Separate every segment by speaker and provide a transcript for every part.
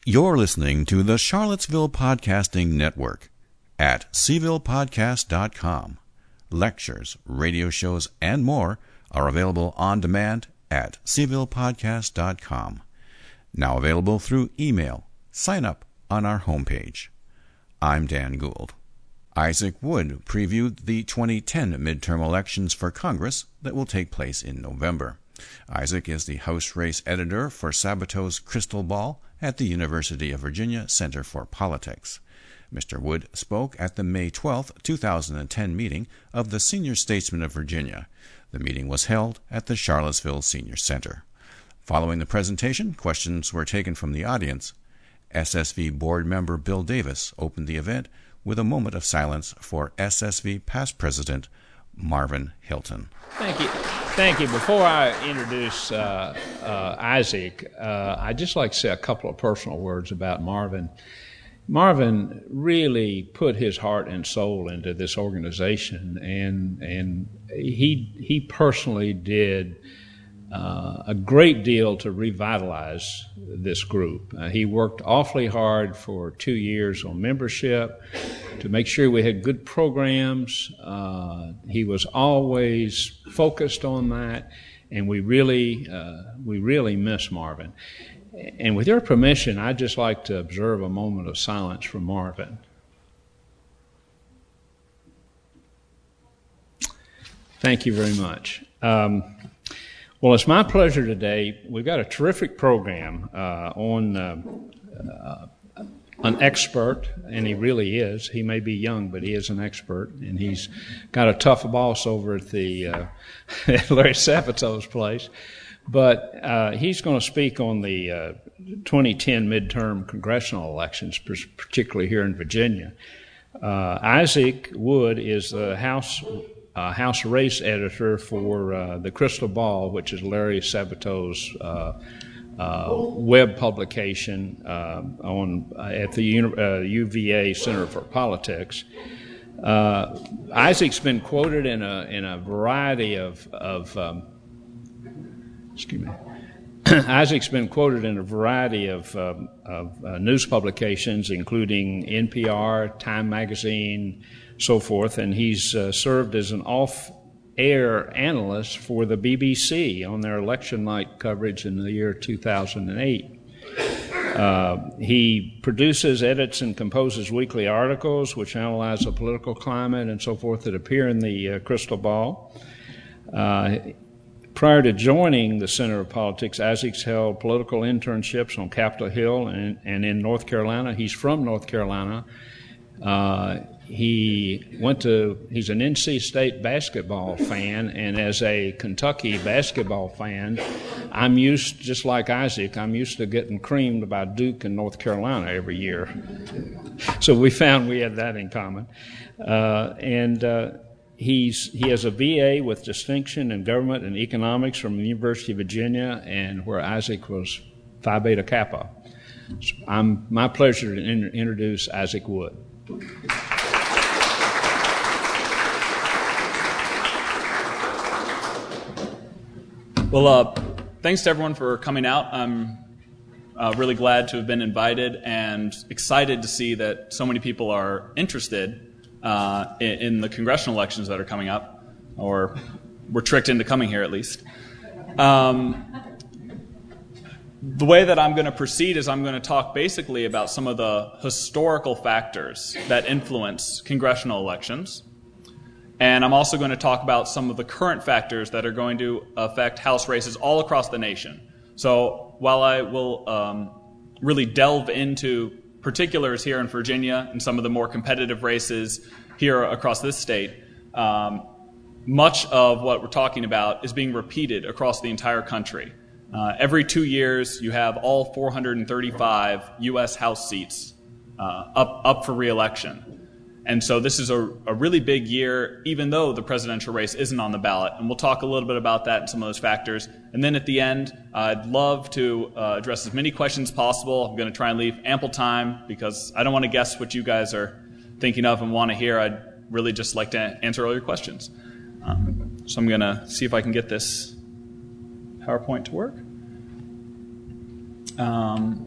Speaker 1: You're listening to the Charlottesville Podcasting Network at cvillepodcast.com. Lectures, radio shows, and more are available on demand at cvillepodcast.com. Now available through email. Sign up on our homepage. I'm Dan Gould. Isaac Wood previewed the 2010 midterm elections for Congress that will take place in November. Isaac is the House Race Editor for Sabato's Crystal Ball at the University of Virginia Center for Politics. Mr. Wood spoke at the May 12, 2010 meeting of the Senior Statesmen of Virginia. The meeting was held at the Charlottesville Senior Center. Following the presentation, questions were taken from the audience. SSV board member Bill Davis opened the event with a moment of silence for SSV past president Marvin Hilton.
Speaker 2: Thank you. Thank you. Before I introduce Isaac, I'd just like to say a couple of personal words about Marvin. Marvin really put his heart and soul into this organization, and he personally did a great deal to revitalize this group. He worked awfully hard for 2 years on membership to make sure we had good programs. He was always focused on that, and we really miss Marvin. And with your permission, I'd just like to observe a moment of silence for Marvin. Thank you very much. Well, it's my pleasure today. We've got a terrific program on an expert, and he really is. He may be young, but he is an expert, and he's got a tough boss over at the Larry Sabato's place. But he's going to speak on the 2010 midterm congressional elections, particularly here in Virginia. Isaac Wood is the House Race Editor for the Crystal Ball, which is Larry Sabato's web publication at the UVA Center for Politics. Isaac's been quoted in a variety of Isaac's been quoted in a variety of news publications, including NPR, Time Magazine, so forth, and he's served as an off-air analyst for the BBC on their election night coverage in the year 2008. He produces, edits, and composes weekly articles which analyze the political climate and so forth that appear in the Crystal Ball. Prior to joining the Center of Politics, Isaac's held political internships on Capitol Hill and in North Carolina. He's from North Carolina. He's an NC State basketball fan, and as a Kentucky basketball fan, just like Isaac, I'm used to getting creamed by Duke and North Carolina every year. So we found we had that in common. He has a BA with distinction in government and economics from the University of Virginia, and where Isaac was Phi Beta Kappa. So my pleasure to introduce Isaac Wood.
Speaker 3: Well, thanks to everyone for coming out. I'm really glad to have been invited and excited to see that so many people are interested in the congressional elections that are coming up, or were tricked into coming here at least. The way that I'm going to proceed is I'm going to talk basically about some of the historical factors that influence congressional elections. And I'm also going to talk about some of the current factors that are going to affect House races all across the nation. So while I will really delve into particulars here in Virginia and some of the more competitive races here across this state, much of what we're talking about is being repeated across the entire country. Every 2 years, you have all 435 U.S. House seats up for re-election. And so this is a really big year, even though the presidential race isn't on the ballot. And we'll talk a little bit about that and some of those factors. And then at the end, I'd love to address as many questions as possible. I'm going to try and leave ample time because I don't want to guess what you guys are thinking of and want to hear. I'd really just like to answer all your questions. So I'm going to see if I can get this PowerPoint to work.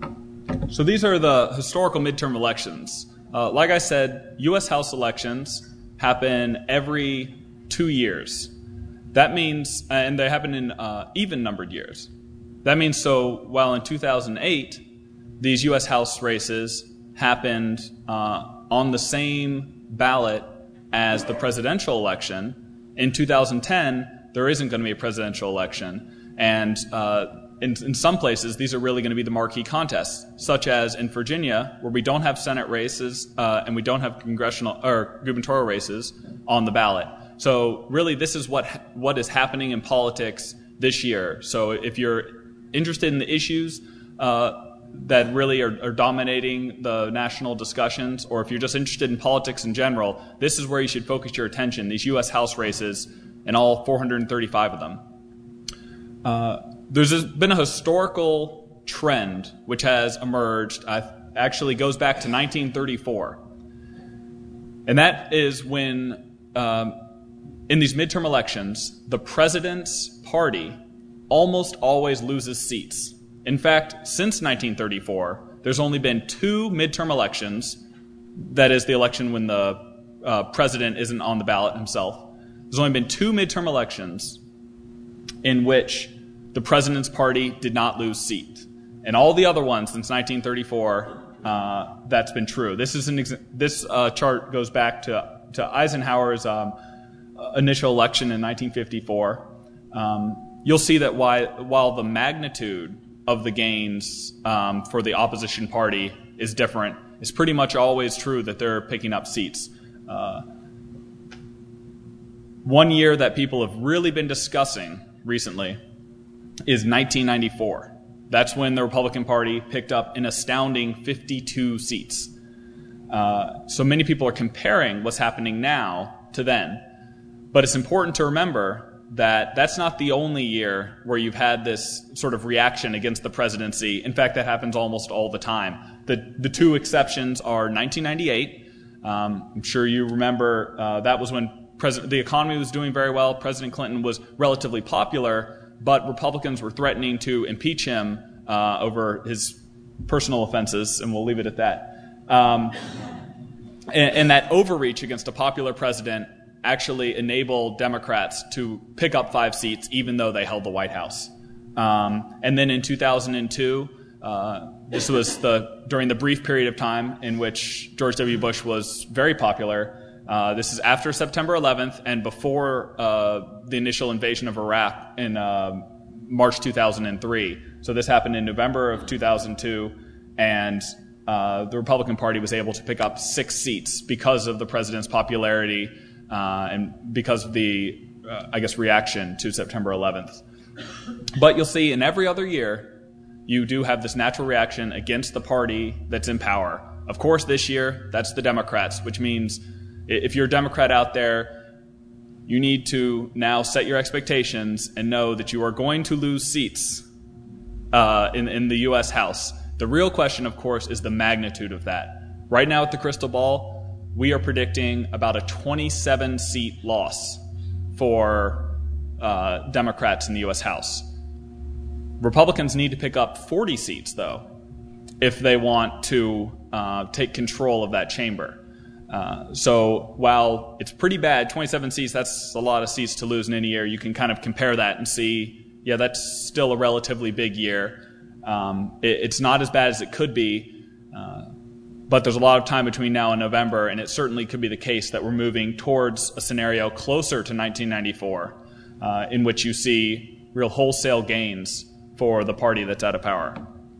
Speaker 3: So these are the historical midterm elections. Like I said, U.S. House elections happen every 2 years. That means, and they happen in even-numbered years. That means, so while in 2008, these U.S. House races happened on the same ballot as the presidential election, in 2010, there isn't going to be a presidential election. And in some places, these are really going to be the marquee contests, such as in Virginia, where we don't have Senate races and we don't have congressional or gubernatorial races on the ballot. So really, this is what is happening in politics this year. So if you're interested in the issues that really are dominating the national discussions, or if you're just interested in politics in general, this is where you should focus your attention, these U.S. House races and all 435 of them. There's been a historical trend which has emerged, actually goes back to 1934. And that is when, in these midterm elections, the president's party almost always loses seats. In fact, since 1934, there's only been 2 midterm elections, that is the election when the president isn't on the ballot himself. There's only been 2 midterm elections in which the president's party did not lose seat. And all the other ones since 1934, that's been true. This chart goes back to Eisenhower's initial election in 1954. You'll see that while the magnitude of the gains for the opposition party is different, it's pretty much always true that they're picking up seats. One year that people have really been discussing recently is 1994. That's when the Republican Party picked up an astounding 52 seats. So many people are comparing what's happening now to then. But it's important to remember that that's not the only year where you've had this sort of reaction against the presidency. In fact, that happens almost all the time. The 2 exceptions are 1998. I'm sure you remember that was when the economy was doing very well. President Clinton was relatively popular, but Republicans were threatening to impeach him over his personal offenses, and we'll leave it at that. And that overreach against a popular president actually enabled Democrats to pick up 5 seats, even though they held the White House. And then in 2002, this was during the brief period of time in which George W. Bush was very popular. This is after September 11th and before the initial invasion of Iraq in March 2003. So this happened in November of 2002, and the Republican Party was able to pick up 6 seats because of the president's popularity and because of the, reaction to September 11th. But you'll see in every other year, you do have this natural reaction against the party that's in power. Of course, this year, that's the Democrats, which means if you're a Democrat out there, you need to now set your expectations and know that you are going to lose seats in the U.S. House. The real question, of course, is the magnitude of that. Right now at the crystal ball, we are predicting about a 27-seat loss for Democrats in the U.S. House. Republicans need to pick up 40 seats, though, if they want to take control of that chamber. So while it's pretty bad, 27 seats, that's a lot of seats to lose in any year. You can kind of compare that and see, yeah, that's still a relatively big year. It's not as bad as it could be, but there's a lot of time between now and November, and it certainly could be the case that we're moving towards a scenario closer to 1994, in which you see real wholesale gains for the party that's out of power.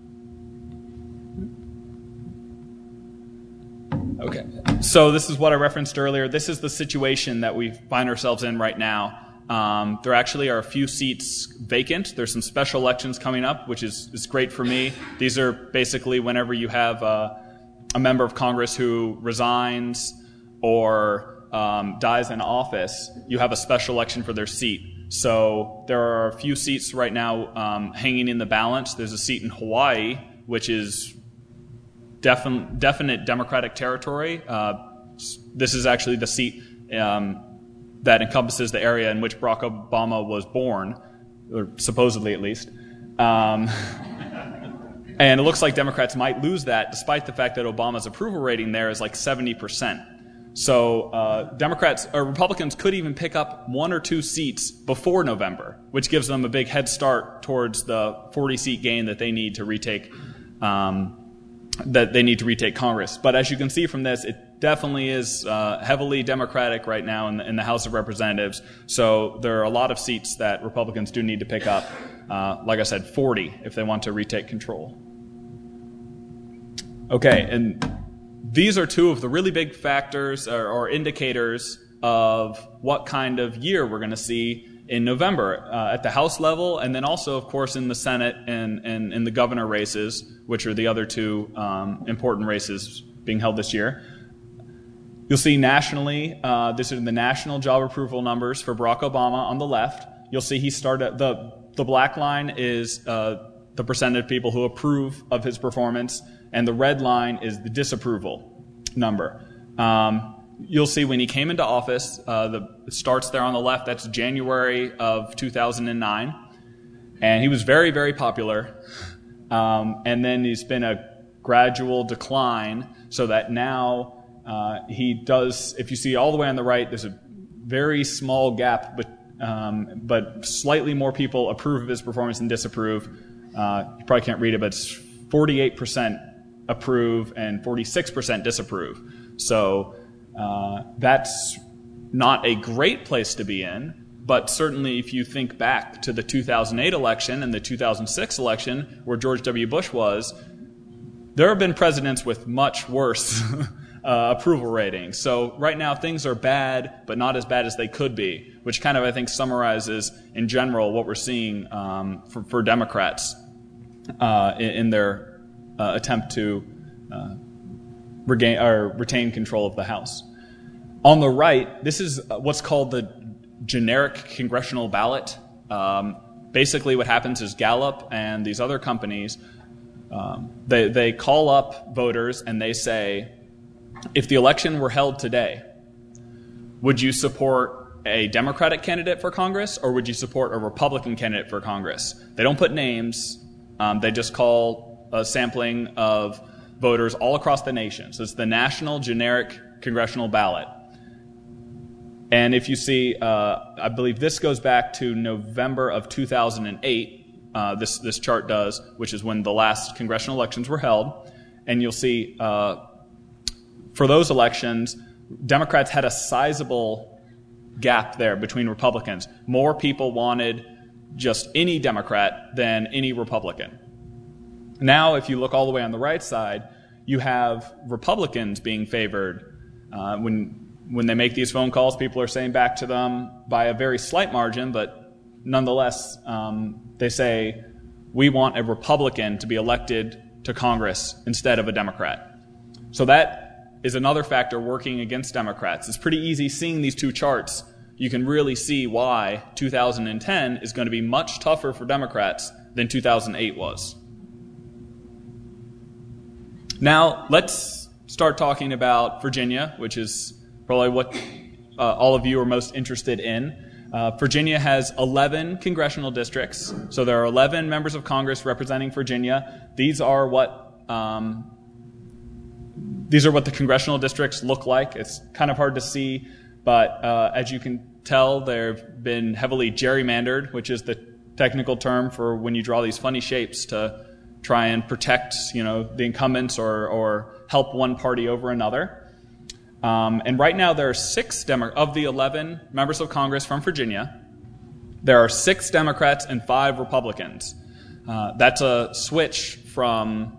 Speaker 3: Okay, so this is what I referenced earlier. This is the situation that we find ourselves in right now. There actually are a few seats vacant. There's some special elections coming up, which is great for me. These are basically whenever you have a member of Congress who resigns or dies in office, you have a special election for their seat. So there are a few seats right now hanging in the balance. There's a seat in Hawaii, which is definite Democratic territory. This is actually the seat that encompasses the area in which Barack Obama was born, or supposedly at least. And it looks like Democrats might lose that, despite the fact that Obama's approval rating there is like 70%. So Republicans could even pick up 1 or 2 seats before November, which gives them a big head start towards the 40-seat gain that they need to retake Congress. But as you can see from this, it definitely is heavily Democratic right now in the House of Representatives. So there are a lot of seats that Republicans do need to pick up. Like I said, 40 if they want to retake control. Okay, and these are 2 of the really big factors or indicators of what kind of year we're going to see in November at the House level, and then also, of course, in the Senate and in the governor races, which are the other 2 important races being held this year. You'll see nationally, this is the national job approval numbers for Barack Obama on the left. You'll see he started, the black line is the percentage of people who approve of his performance, and the red line is the disapproval number. You'll see when he came into office, it starts there on the left, that's January of 2009, and he was very, very popular. And then there's been a gradual decline, so that now he does, if you see all the way on the right, there's a very small gap, but slightly more people approve of his performance than disapprove. You probably can't read it, but it's 48% approve and 46% disapprove. So that's not a great place to be in, but certainly if you think back to the 2008 election and the 2006 election where George W. Bush was, there have been presidents with much worse approval ratings. So right now things are bad, but not as bad as they could be, which kind of, I think, summarizes in general what we're seeing for Democrats in their attempt to retain control of the House. On the right, this is what's called the generic congressional ballot. Basically what happens is Gallup and these other companies, they call up voters and they say, if the election were held today, would you support a Democratic candidate for Congress or would you support a Republican candidate for Congress? They don't put names. They just call a sampling of voters all across the nation. So it's the national generic congressional ballot. And if you see, I believe this goes back to November of 2008, this chart does, which is when the last congressional elections were held. And you'll see for those elections, Democrats had a sizable gap there between Republicans. More people wanted just any Democrat than any Republican. Now, if you look all the way on the right side, you have Republicans being favored. When they make these phone calls, people are saying back to them by a very slight margin, but nonetheless, they say, we want a Republican to be elected to Congress instead of a Democrat. So that is another factor working against Democrats. It's pretty easy seeing these 2 charts. You can really see why 2010 is going to be much tougher for Democrats than 2008 was. Now, let's start talking about Virginia, which is probably what all of you are most interested in. Virginia has 11 congressional districts, so there are 11 members of Congress representing Virginia. These are what the congressional districts look like. It's kind of hard to see, but as you can tell, they've been heavily gerrymandered, which is the technical term for when you draw these funny shapes to try and protect, the incumbents or help one party over another. And right now there are 6 of the 11 members of Congress from Virginia. There are 6 Democrats and 5 Republicans. That's a switch from,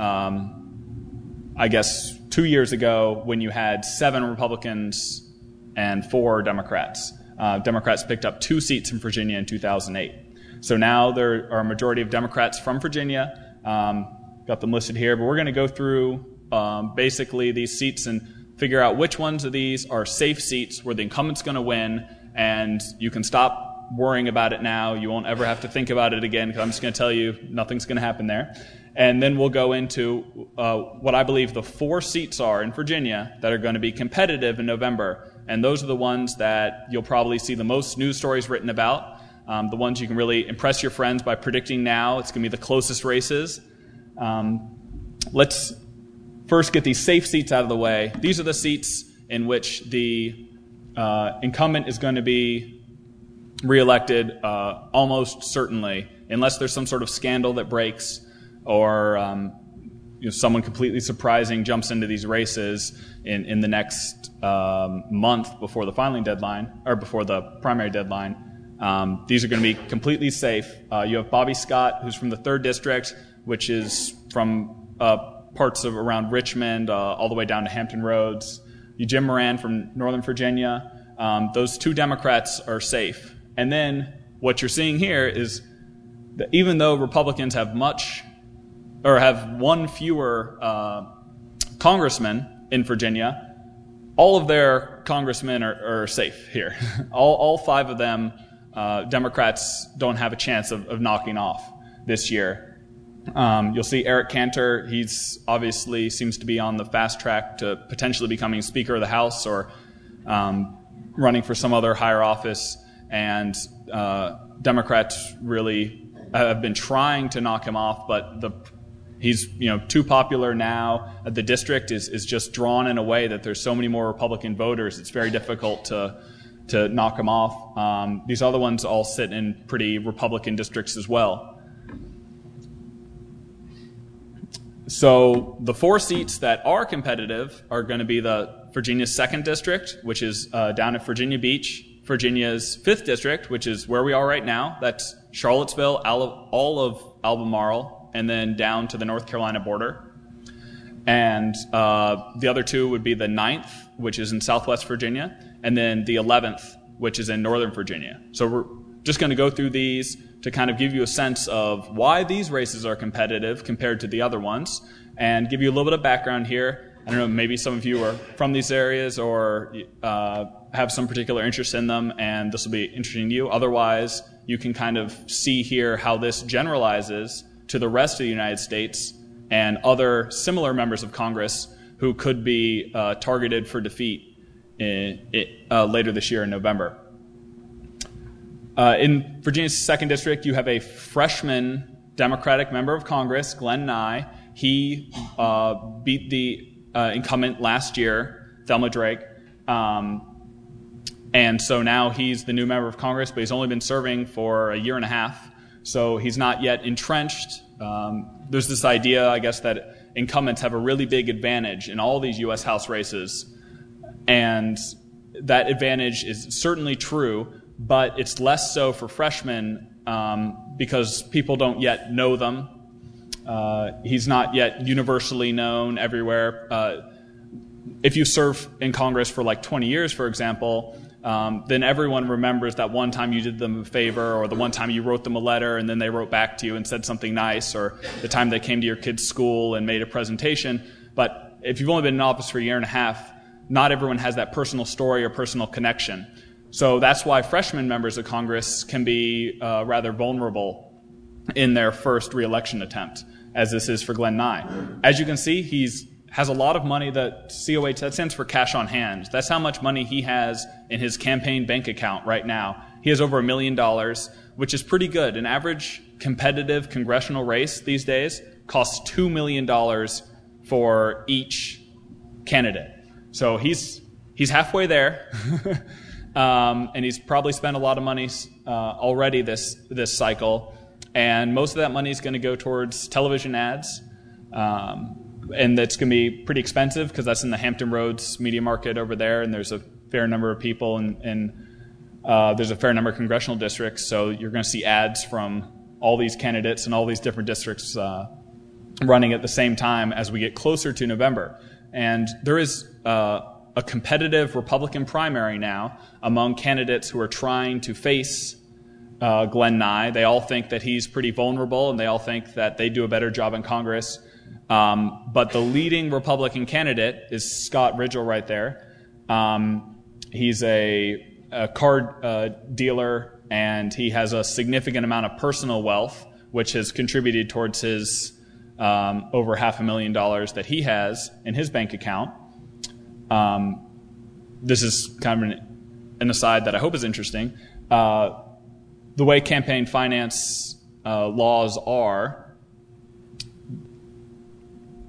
Speaker 3: 2 years ago when you had 7 Republicans and 4 Democrats. Democrats picked up 2 seats in Virginia in 2008. So now there are a majority of Democrats from Virginia. Got them listed here, but we're going to go through basically these seats and figure out which ones of these are safe seats where the incumbent's going to win, and you can stop worrying about it now. You won't ever have to think about it again, because I'm just going to tell you nothing's going to happen there. And then we'll go into what I believe the 4 seats are in Virginia that are going to be competitive in November. And those are the ones that you'll probably see the most news stories written about, the ones you can really impress your friends by predicting now. It's going to be the closest races. Let's first get these safe seats out of the way. These are the seats in which the incumbent is going to be reelected almost certainly, unless there's some sort of scandal that breaks or someone completely surprising jumps into these races in the next month before the filing deadline, or before the primary deadline. These are going to be completely safe. You have Bobby Scott, who's from the 3rd District, which is from parts of around Richmond all the way down to Hampton Roads. You Jim Moran from Northern Virginia. Those 2 Democrats are safe. And then what you're seeing here is that even though Republicans have one fewer congressmen in Virginia, all of their congressmen are safe here. all 5 of them, Democrats don't have a chance of knocking off this year. You'll see Eric Cantor. He's obviously seems to be on the fast track to potentially becoming Speaker of the House or running for some other higher office. And Democrats really have been trying to knock him off, but he's too popular now. The district is just drawn in a way that there's so many more Republican voters. It's very difficult to knock him off. These other ones all sit in pretty Republican districts as well. So the 4 seats that are competitive are going to be the Virginia's 2nd District, which is down at Virginia Beach, Virginia's 5th District, which is where we are right now. That's Charlottesville, all of Albemarle, and then down to the North Carolina border. And the other 2 would be the 9th, which is in Southwest Virginia, and then the 11th, which is in Northern Virginia. So we're just going to go through these to kind of give you a sense of why these races are competitive compared to the other ones, and give you a little bit of background here. I don't know, maybe some of you are from these areas or have some particular interest in them, and this will be interesting to you. Otherwise, you can kind of see here how this generalizes to the rest of the United States and other similar members of Congress who could be targeted for defeat later this year in November. In Virginia's 2nd District, you have a freshman Democratic member of Congress, Glenn Nye. He beat the incumbent last year, Thelma Drake. And so now he's the new member of Congress, but he's only been serving for a year and a half. So he's not yet entrenched. There's this idea, I guess, that incumbents have a really big advantage in all these U.S. House races. And that advantage is certainly true, but it's less so for freshmen because people don't yet know them. He's not yet universally known everywhere. If you serve in Congress for like 20 years, for example, then everyone remembers that one time you did them a favor, or the one time you wrote them a letter and then they wrote back to you and said something nice, or the time they came to your kid's school and made a presentation. But if you've only been in office for a year and a half, not everyone has that personal story or personal connection. So that's why freshman members of Congress can be rather vulnerable in their first re-election attempt, as this is for Glenn Nye. As you can see, he has a lot of money. That COH, that stands for cash on hand. That's how much money he has in his campaign bank account right now. He has over $1 million, which is pretty good. An average competitive congressional race these days costs $2 million for each candidate. So he's halfway there. And he's probably spent a lot of money already this cycle, and most of that money is going to go towards television ads, and that's going to be pretty expensive because that's in the Hampton Roads media market over there, and there's a fair number of people, and there's a fair number of congressional districts, so you're going to see ads from all these candidates and all these different districts running at the same time as we get closer to November. And there is a competitive Republican primary now among candidates who are trying to face Glenn Nye. They all think that he's pretty vulnerable, and they all think that they do a better job in Congress. But the leading Republican candidate is Scott Ridgell right there. He's a car dealer, and he has a significant amount of personal wealth, which has contributed towards his over $500,000 that he has in his bank account. This is kind of an aside that I hope is interesting. The way campaign finance laws are,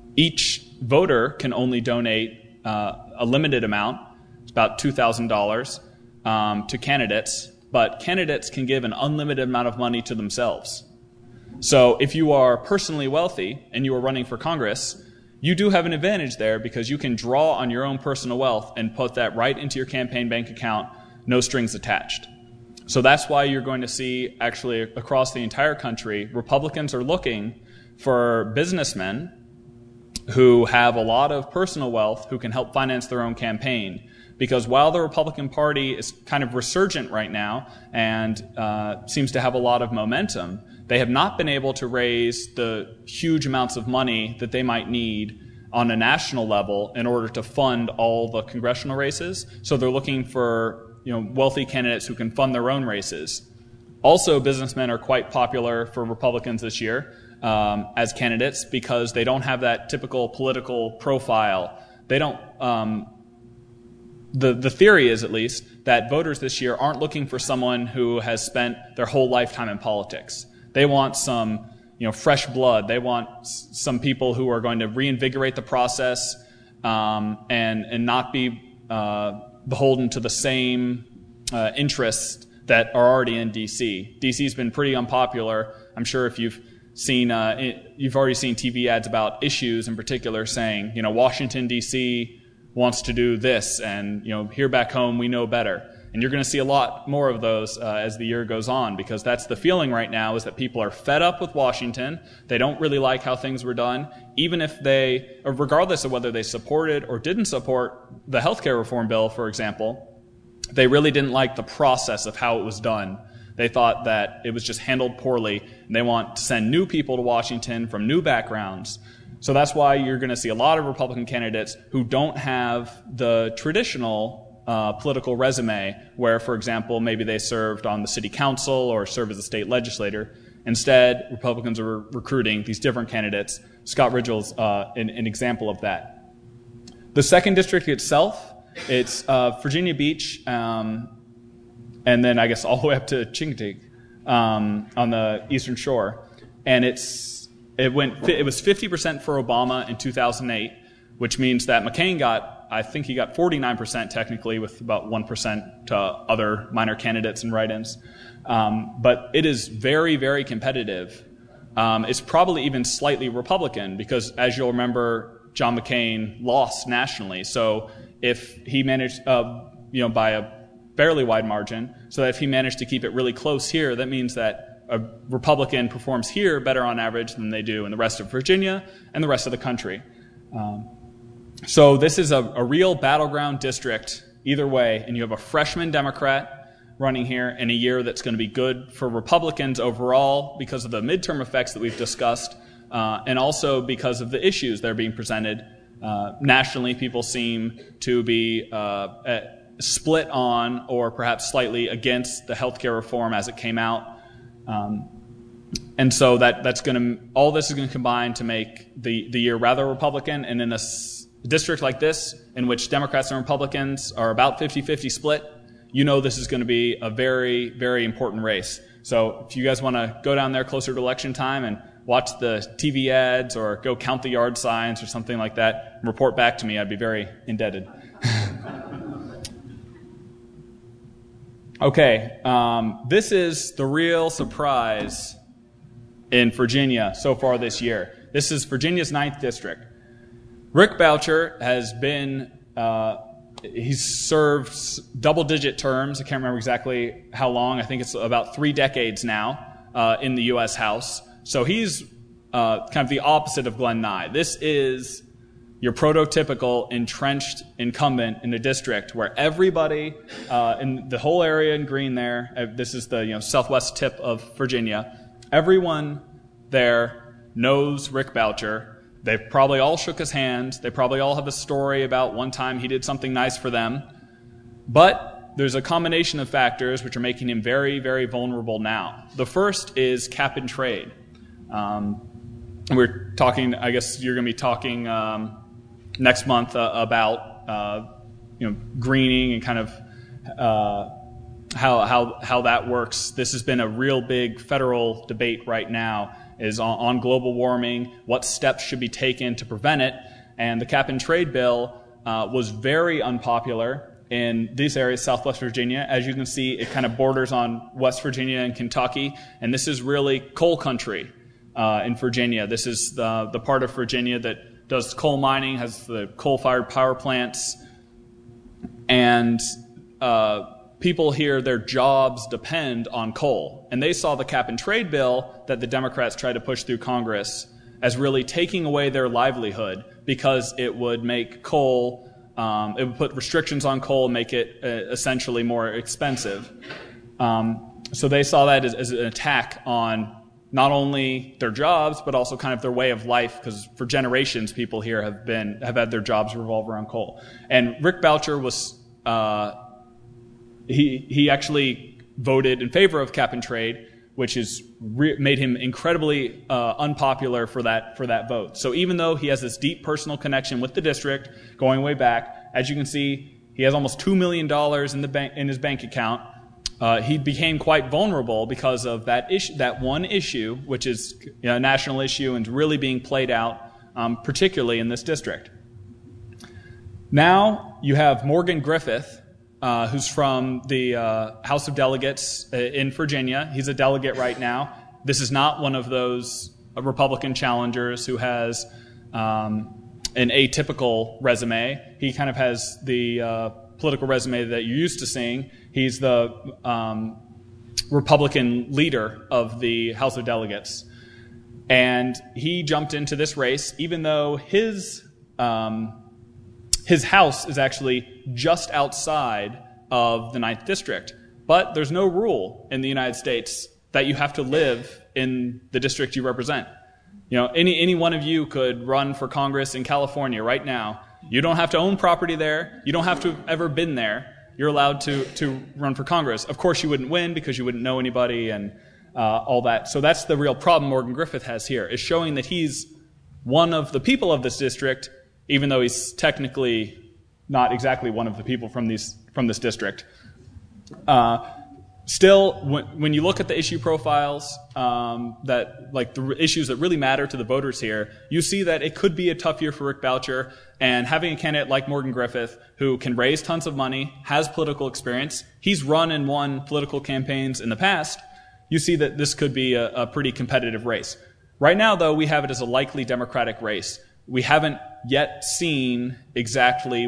Speaker 3: Each voter can only donate a limited amount, it's about $2,000, to candidates, but candidates can give an unlimited amount of money to themselves. So if you are personally wealthy and you are running for Congress, you do have an advantage there because you can draw on your own personal wealth and put that right into your campaign bank account, no strings attached. So that's why you're going to see, actually, across the entire country, Republicans are looking for businessmen who have a lot of personal wealth who can help finance their own campaign. Because while the Republican Party is kind of resurgent right now and seems to have a lot of momentum, they have not been able to raise the huge amounts of money that they might need on a national level in order to fund all the congressional races. So they're looking for wealthy candidates who can fund their own races. Also, businessmen are quite popular for Republicans this year as candidates because they don't have that typical political profile. They don't. The theory is, at least, that voters this year aren't looking for someone who has spent their whole lifetime in politics. They want some, fresh blood. They want some people who are going to reinvigorate the process and not be beholden to the same interests that are already in D.C. D.C.'s been pretty unpopular. I'm sure if you've already seen TV ads about issues in particular saying, Washington, D.C. wants to do this, and here back home we know better. And you're going to see a lot more of those as the year goes on, because that's the feeling right now, is that people are fed up with Washington. They don't really like how things were done, even if regardless of whether they supported or didn't support the healthcare reform bill, for example, they really didn't like the process of how it was done. They thought that it was just handled poorly, and they want to send new people to Washington from new backgrounds. So that's why you're going to see a lot of Republican candidates who don't have the traditional political resume where, for example, maybe they served on the city council or served as a state legislator. Instead, Republicans are recruiting these different candidates. Scott Ridgell's an example of that. The second district itself, it's Virginia Beach, and then I guess all the way up to Chincoteague on the eastern shore. And it was 50% for Obama in 2008, which means that McCain I think he got 49% technically, with about 1% to other minor candidates and write-ins. But it is very, very competitive. It's probably even slightly Republican because, as you'll remember, John McCain lost nationally. So if he managed, by a fairly wide margin, so that if he managed to keep it really close here, that means that a Republican performs here better on average than they do in the rest of Virginia and the rest of the country. So this is a real battleground district either way, and you have a freshman Democrat running here in a year that's going to be good for Republicans overall because of the midterm effects that we've discussed, and also because of the issues that are being presented. Nationally, people seem to be split on or perhaps slightly against the healthcare reform as it came out. And so all this is going to combine to make the year rather Republican. And in a district like this, in which Democrats and Republicans are about 50-50 split, this is going to be a very, very important race. So if you guys want to go down there closer to election time and watch the TV ads or go count the yard signs or something like that and report back to me, I'd be very indebted. Okay, this is the real surprise in Virginia so far this year. This is Virginia's 9th district. Rick Boucher has been, he's served double-digit terms. I can't remember exactly how long. I think it's about 3 decades now in the U.S. House. So he's kind of the opposite of Glenn Nye. This is your prototypical entrenched incumbent in a district where everybody in the whole area in green there, this is the southwest tip of Virginia, everyone there knows Rick Boucher. They probably all shook his hand. They probably all have a story about one time he did something nice for them. But there's a combination of factors which are making him very, very vulnerable now. The first is cap and trade. We're talking, I guess you're going to be talking next month about greening and kind of how that works. This has been a real big federal debate right now, is on global warming, what steps should be taken to prevent it. And the cap-and-trade bill was very unpopular in these areas, Southwest Virginia. As you can see, it kind of borders on West Virginia and Kentucky, and this is really coal country in Virginia. This is the part of Virginia that does coal mining, has the coal-fired power plants, and people here, their jobs depend on coal. And they saw the cap-and-trade bill that the Democrats tried to push through Congress as really taking away their livelihood because it would make coal, it would put restrictions on coal and make it essentially more expensive. So they saw that as an attack on not only their jobs, but also kind of their way of life, because for generations, people here have had their jobs revolve around coal. And Rick Boucher was, he actually voted in favor of cap and trade, which is made him incredibly unpopular for that vote. So even though he has this deep personal connection with the district, going way back, as you can see, he has almost $2 million in his bank account. He became quite vulnerable because of that one issue, which is a national issue and really being played out, particularly in this district. Now you have Morgan Griffith, who's from the House of Delegates in Virginia. He's a delegate right now. This is not one of those Republican challengers who has an atypical resume. He kind of has the political resume that you're used to seeing. He's the Republican leader of the House of Delegates. And he jumped into this race, even though his house is actually just outside of the 9th District. But there's no rule in the United States that you have to live in the district you represent. You know, any one of you could run for Congress in California right now. You don't have to own property there. You don't have to have ever been there. You're allowed to run for Congress. Of course, you wouldn't win because you wouldn't know anybody and all that. So that's the real problem Morgan Griffith has here, is showing that he's one of the people of this district, even though he's technically not exactly one of the people from this district. Still, when you look at the issue profiles, the issues that really matter to the voters here, you see that it could be a tough year for Rick Boucher, and having a candidate like Morgan Griffith, who can raise tons of money, has political experience, he's run and won political campaigns in the past, you see that this could be a pretty competitive race. Right now, though, we have it as a likely Democratic race. We haven't yet seen exactly,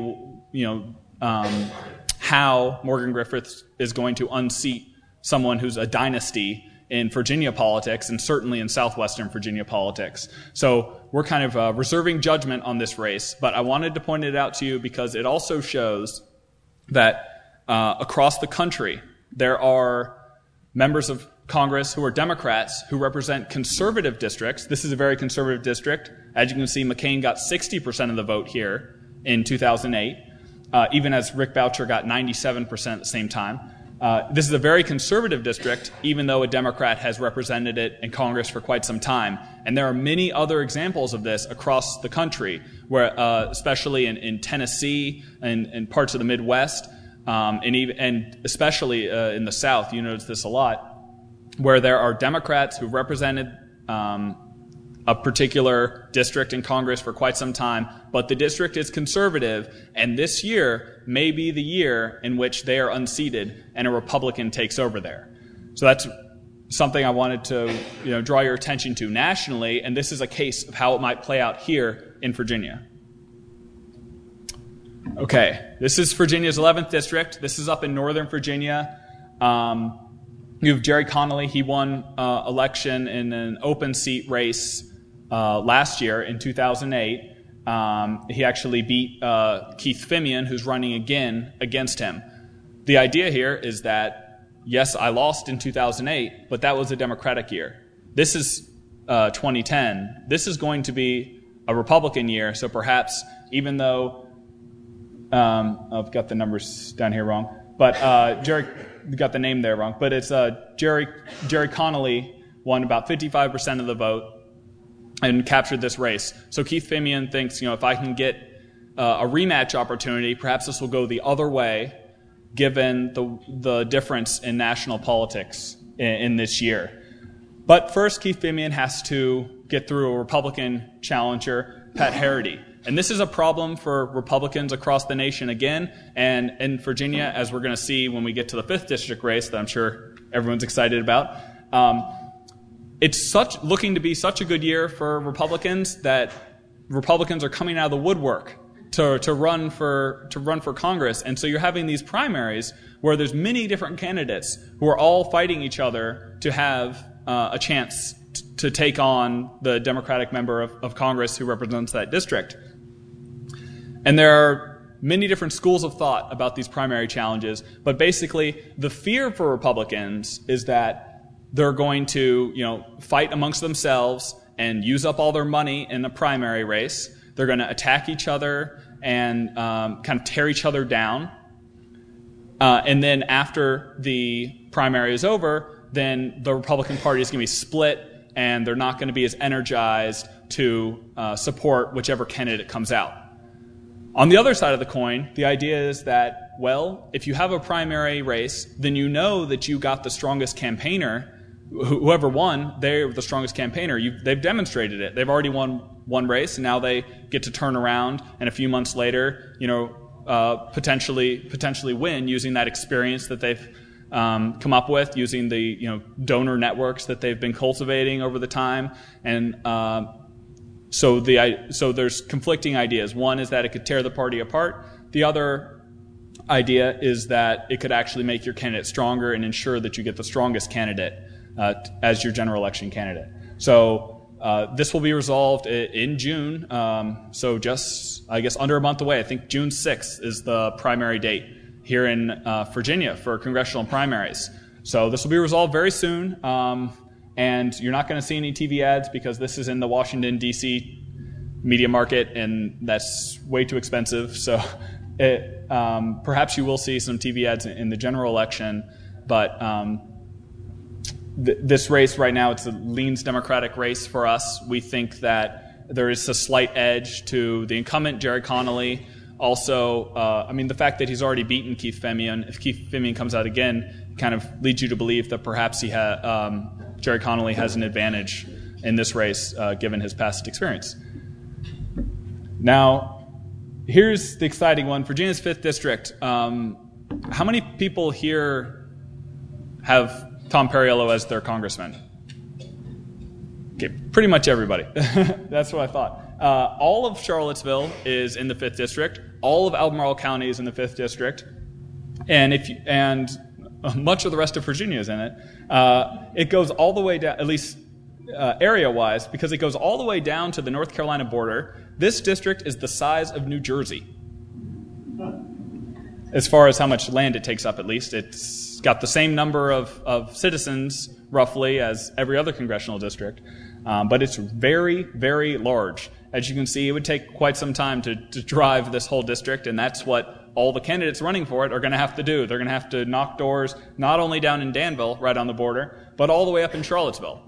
Speaker 3: how Morgan Griffith is going to unseat someone who's a dynasty in Virginia politics and certainly in southwestern Virginia politics. So we're kind of reserving judgment on this race, but I wanted to point it out to you because it also shows that across the country there are members of Congress who are Democrats who represent conservative districts. This is a very conservative district. As you can see, McCain got 60% of the vote here in 2008, even as Rick Boucher got 97% at the same time. This is a very conservative district, even though a Democrat has represented it in Congress for quite some time. And there are many other examples of this across the country, where, especially in Tennessee and parts of the Midwest, and especially in the South, you notice this a lot, where there are Democrats who represented a particular district in Congress for quite some time, but the district is conservative, and this year may be the year in which they are unseated and a Republican takes over there. So that's something I wanted to draw your attention to nationally, and this is a case of how it might play out here in Virginia. Okay, this is Virginia's 11th district. This is up in Northern Virginia. You have Jerry Connolly. He won election in an open seat race last year in 2008. He actually beat Keith Fimian, who's running again against him. The idea here is that, yes, I lost in 2008, but that was a Democratic year. This is 2010. This is going to be a Republican year, so perhaps even though I've got the numbers down here wrong, but Jerry got the name there wrong, but it's Jerry Connolly won about 55% of the vote and captured this race. So Keith Fimian thinks, if I can get a rematch opportunity, perhaps this will go the other way, given the difference in national politics in this year. But first, Keith Phimian has to get through a Republican challenger, Pat Harity. And this is a problem for Republicans across the nation again. And in Virginia, as we're going to see when we get to the 5th district race that I'm sure everyone's excited about, it's looking to be such a good year for Republicans that Republicans are coming out of the woodwork to run for Congress. And so you're having these primaries where there's many different candidates who are all fighting each other to have a chance to take on the Democratic member of Congress who represents that district. And there are many different schools of thought about these primary challenges, but basically the fear for Republicans is that they're going to, fight amongst themselves and use up all their money in the primary race. They're going to attack each other and kind of tear each other down. And then after the primary is over, then the Republican Party is going to be split, and they're not going to be as energized to support whichever candidate comes out. On the other side of the coin, the idea is that, well, if you have a primary race, then you know that you got the strongest campaigner. Whoever won, they're the strongest campaigner. They've demonstrated it. They've already won one race, and now they get to turn around and a few months later, potentially win using that experience that they've come up with, using the donor networks that they've been cultivating over the time. And so there's conflicting ideas. One is that it could tear the party apart. The other idea is that it could actually make your candidate stronger and ensure that you get the strongest candidate as your general election candidate. So this will be resolved in June. So just, I guess, under a month away. I think June 6th is the primary date here in Virginia for congressional primaries. So this will be resolved very soon. And you're not going to see any TV ads because this is in the Washington, D.C. media market, and that's way too expensive. So perhaps you will see some TV ads in the general election, but this race right now, it's a leans Democratic race for us. We think that there is a slight edge to the incumbent, Gerry Connolly. Also, the fact that he's already beaten Keith Phimian, if Keith Phimian comes out again, kind of leads you to believe that perhaps Gerry Connolly has an advantage in this race, given his past experience. Now, here's the exciting one. Virginia's 5th district. How many people here have Tom Perriello as their congressman? Okay, pretty much everybody. That's what I thought. All of Charlottesville is in the 5th district. All of Albemarle County is in the 5th district, and much of the rest of Virginia is in it. It goes all the way down, at least area-wise, because it goes all the way down to the North Carolina border. This district is the size of New Jersey, as far as how much land it takes up. At least it's got the same number of citizens, roughly, as every other congressional district. But it's very, very large. As you can see, it would take quite some time to drive this whole district, and that's what all the candidates running for it are going to have to do. They're going to have to knock doors not only down in Danville, right on the border, but all the way up in Charlottesville.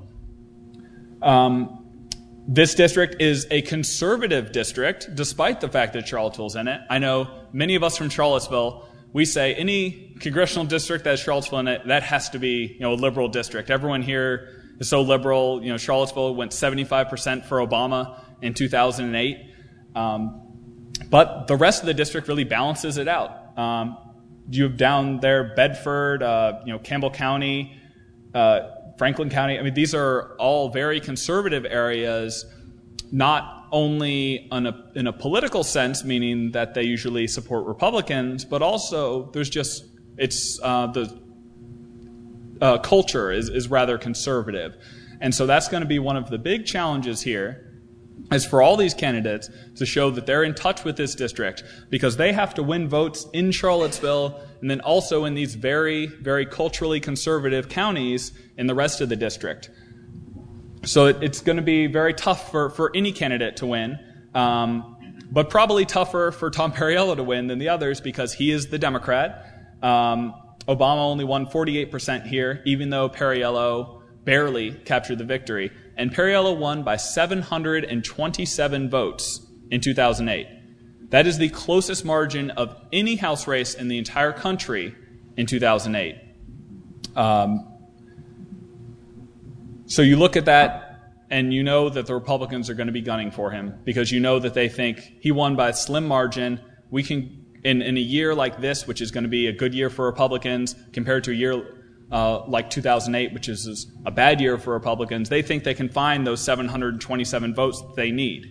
Speaker 3: This district is a conservative district, despite the fact that Charlottesville's in it. I know many of us from Charlottesville, we say any congressional district that has Charlottesville in it, that has to be a liberal district. Everyone here is so liberal. Charlottesville went 75% for Obama in 2008. But the rest of the district really balances it out. You have down there Bedford, Campbell County, Franklin County. These are all very conservative areas, not only in a political sense, meaning that they usually support Republicans, but also there's just, the culture is rather conservative. And so that's going to be one of the big challenges here, is for all these candidates to show that they're in touch with this district, because they have to win votes in Charlottesville and then also in these very, very culturally conservative counties in the rest of the district. So it's going to be very tough for any candidate to win, but probably tougher for Tom Perriello to win than the others because he is the Democrat. Obama only won 48% here, even though Perriello barely captured the victory. And Perriello won by 727 votes in 2008. That is the closest margin of any House race in the entire country in 2008. So you look at that, and you know that the Republicans are going to be gunning for him because you know that they think he won by a slim margin. We can, in a year like this, which is going to be a good year for Republicans, compared to a year like 2008, which is a bad year for Republicans, they think they can find those 727 votes that they need.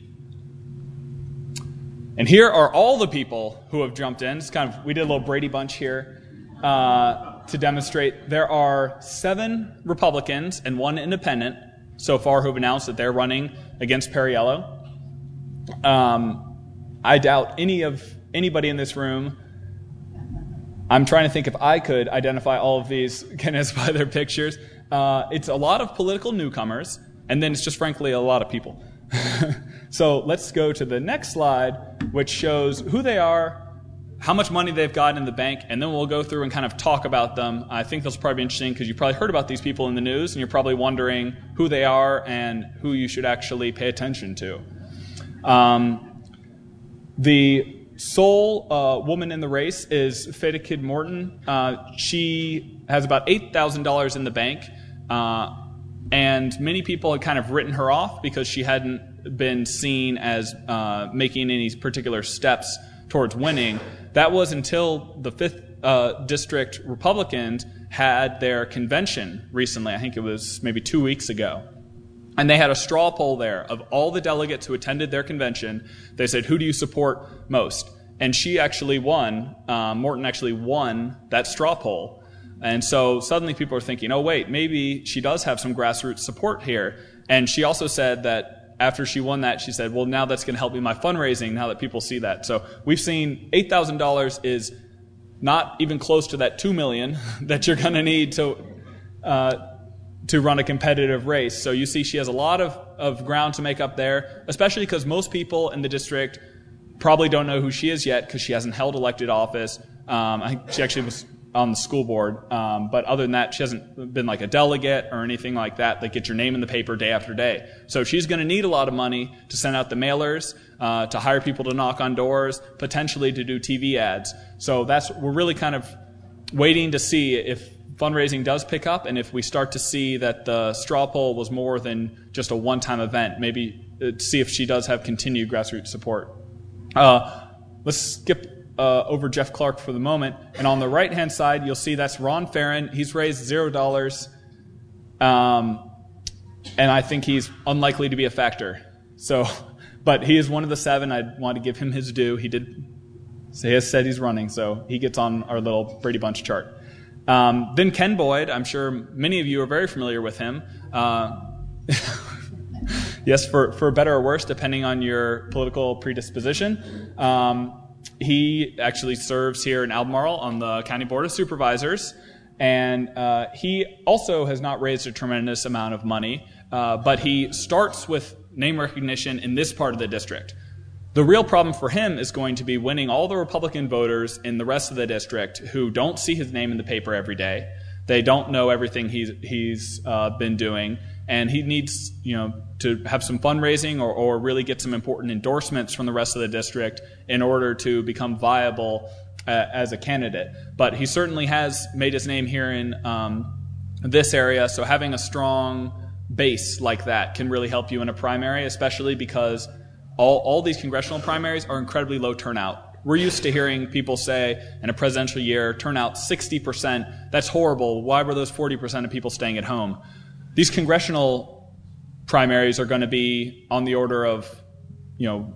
Speaker 3: And here are all the people who have jumped in. It's we did a little Brady Bunch here to demonstrate. There are 7 Republicans and 1 independent so far who have announced that they're running against Perriello. I doubt anybody in this room. I'm trying to think if I could identify all of these candidates by their pictures. It's a lot of political newcomers, and then it's just frankly a lot of people. So let's go to the next slide, which shows who they are, how much money they've got in the bank, and then we'll go through and kind of talk about them. I think this will probably be interesting because you probably heard about these people in the news, and you're probably wondering who they are and who you should actually pay attention to. The sole woman in the race is Feta Kid Morton. She has about $8,000 in the bank, and many people had kind of written her off because she hadn't been seen as making any particular steps towards winning. That was until the 5th District Republicans had their convention recently. I think it was maybe 2 weeks ago. And they had a straw poll there of all the delegates who attended their convention. They said, who do you support most? And she actually won. Morton actually won that straw poll. And so suddenly people are thinking, oh, wait, maybe she does have some grassroots support here. And she also said that after she won that, she said, well, now that's going to help me in my fundraising now that people see that. So we've seen $8,000 is not even close to that $2 million that you're going to need to run a competitive race. So you see she has a lot of ground to make up there, especially because most people in the district probably don't know who she is yet because she hasn't held elected office. I think she actually was on the school board. But other than that, she hasn't been like a delegate or anything like that gets your name in the paper day after day. So she's going to need a lot of money to send out the mailers, to hire people to knock on doors, potentially to do TV ads. So we're really kind of waiting to see if fundraising does pick up and if we start to see that the straw poll was more than just a one-time event, maybe to see if she does have continued grassroots support. Let's skip over Jeff Clark for the moment. And on the right-hand side, you'll see that's Ron Farron. He's raised $0. And I think he's unlikely to be a factor. But he is one of the 7. I want to give him his due. He has said he's running, so he gets on our little Brady Bunch chart. Then Ken Boyd. I'm sure many of you are very familiar with him. Yes, for better or worse, depending on your political predisposition. He actually serves here in Albemarle on the County Board of Supervisors, and he also has not raised a tremendous amount of money, but he starts with name recognition in this part of the district. The real problem for him is going to be winning all the Republican voters in the rest of the district who don't see his name in the paper every day. They don't know everything he's been doing, and he needs, to have some fundraising or really get some important endorsements from the rest of the district in order to become viable as a candidate. But he certainly has made his name here in this area, so having a strong base like that can really help you in a primary, especially because all these congressional primaries are incredibly low turnout. We're used to hearing people say in a presidential year, turnout 60%. That's horrible. Why were those 40% of people staying at home? These congressional primaries are going to be on the order of, 1%,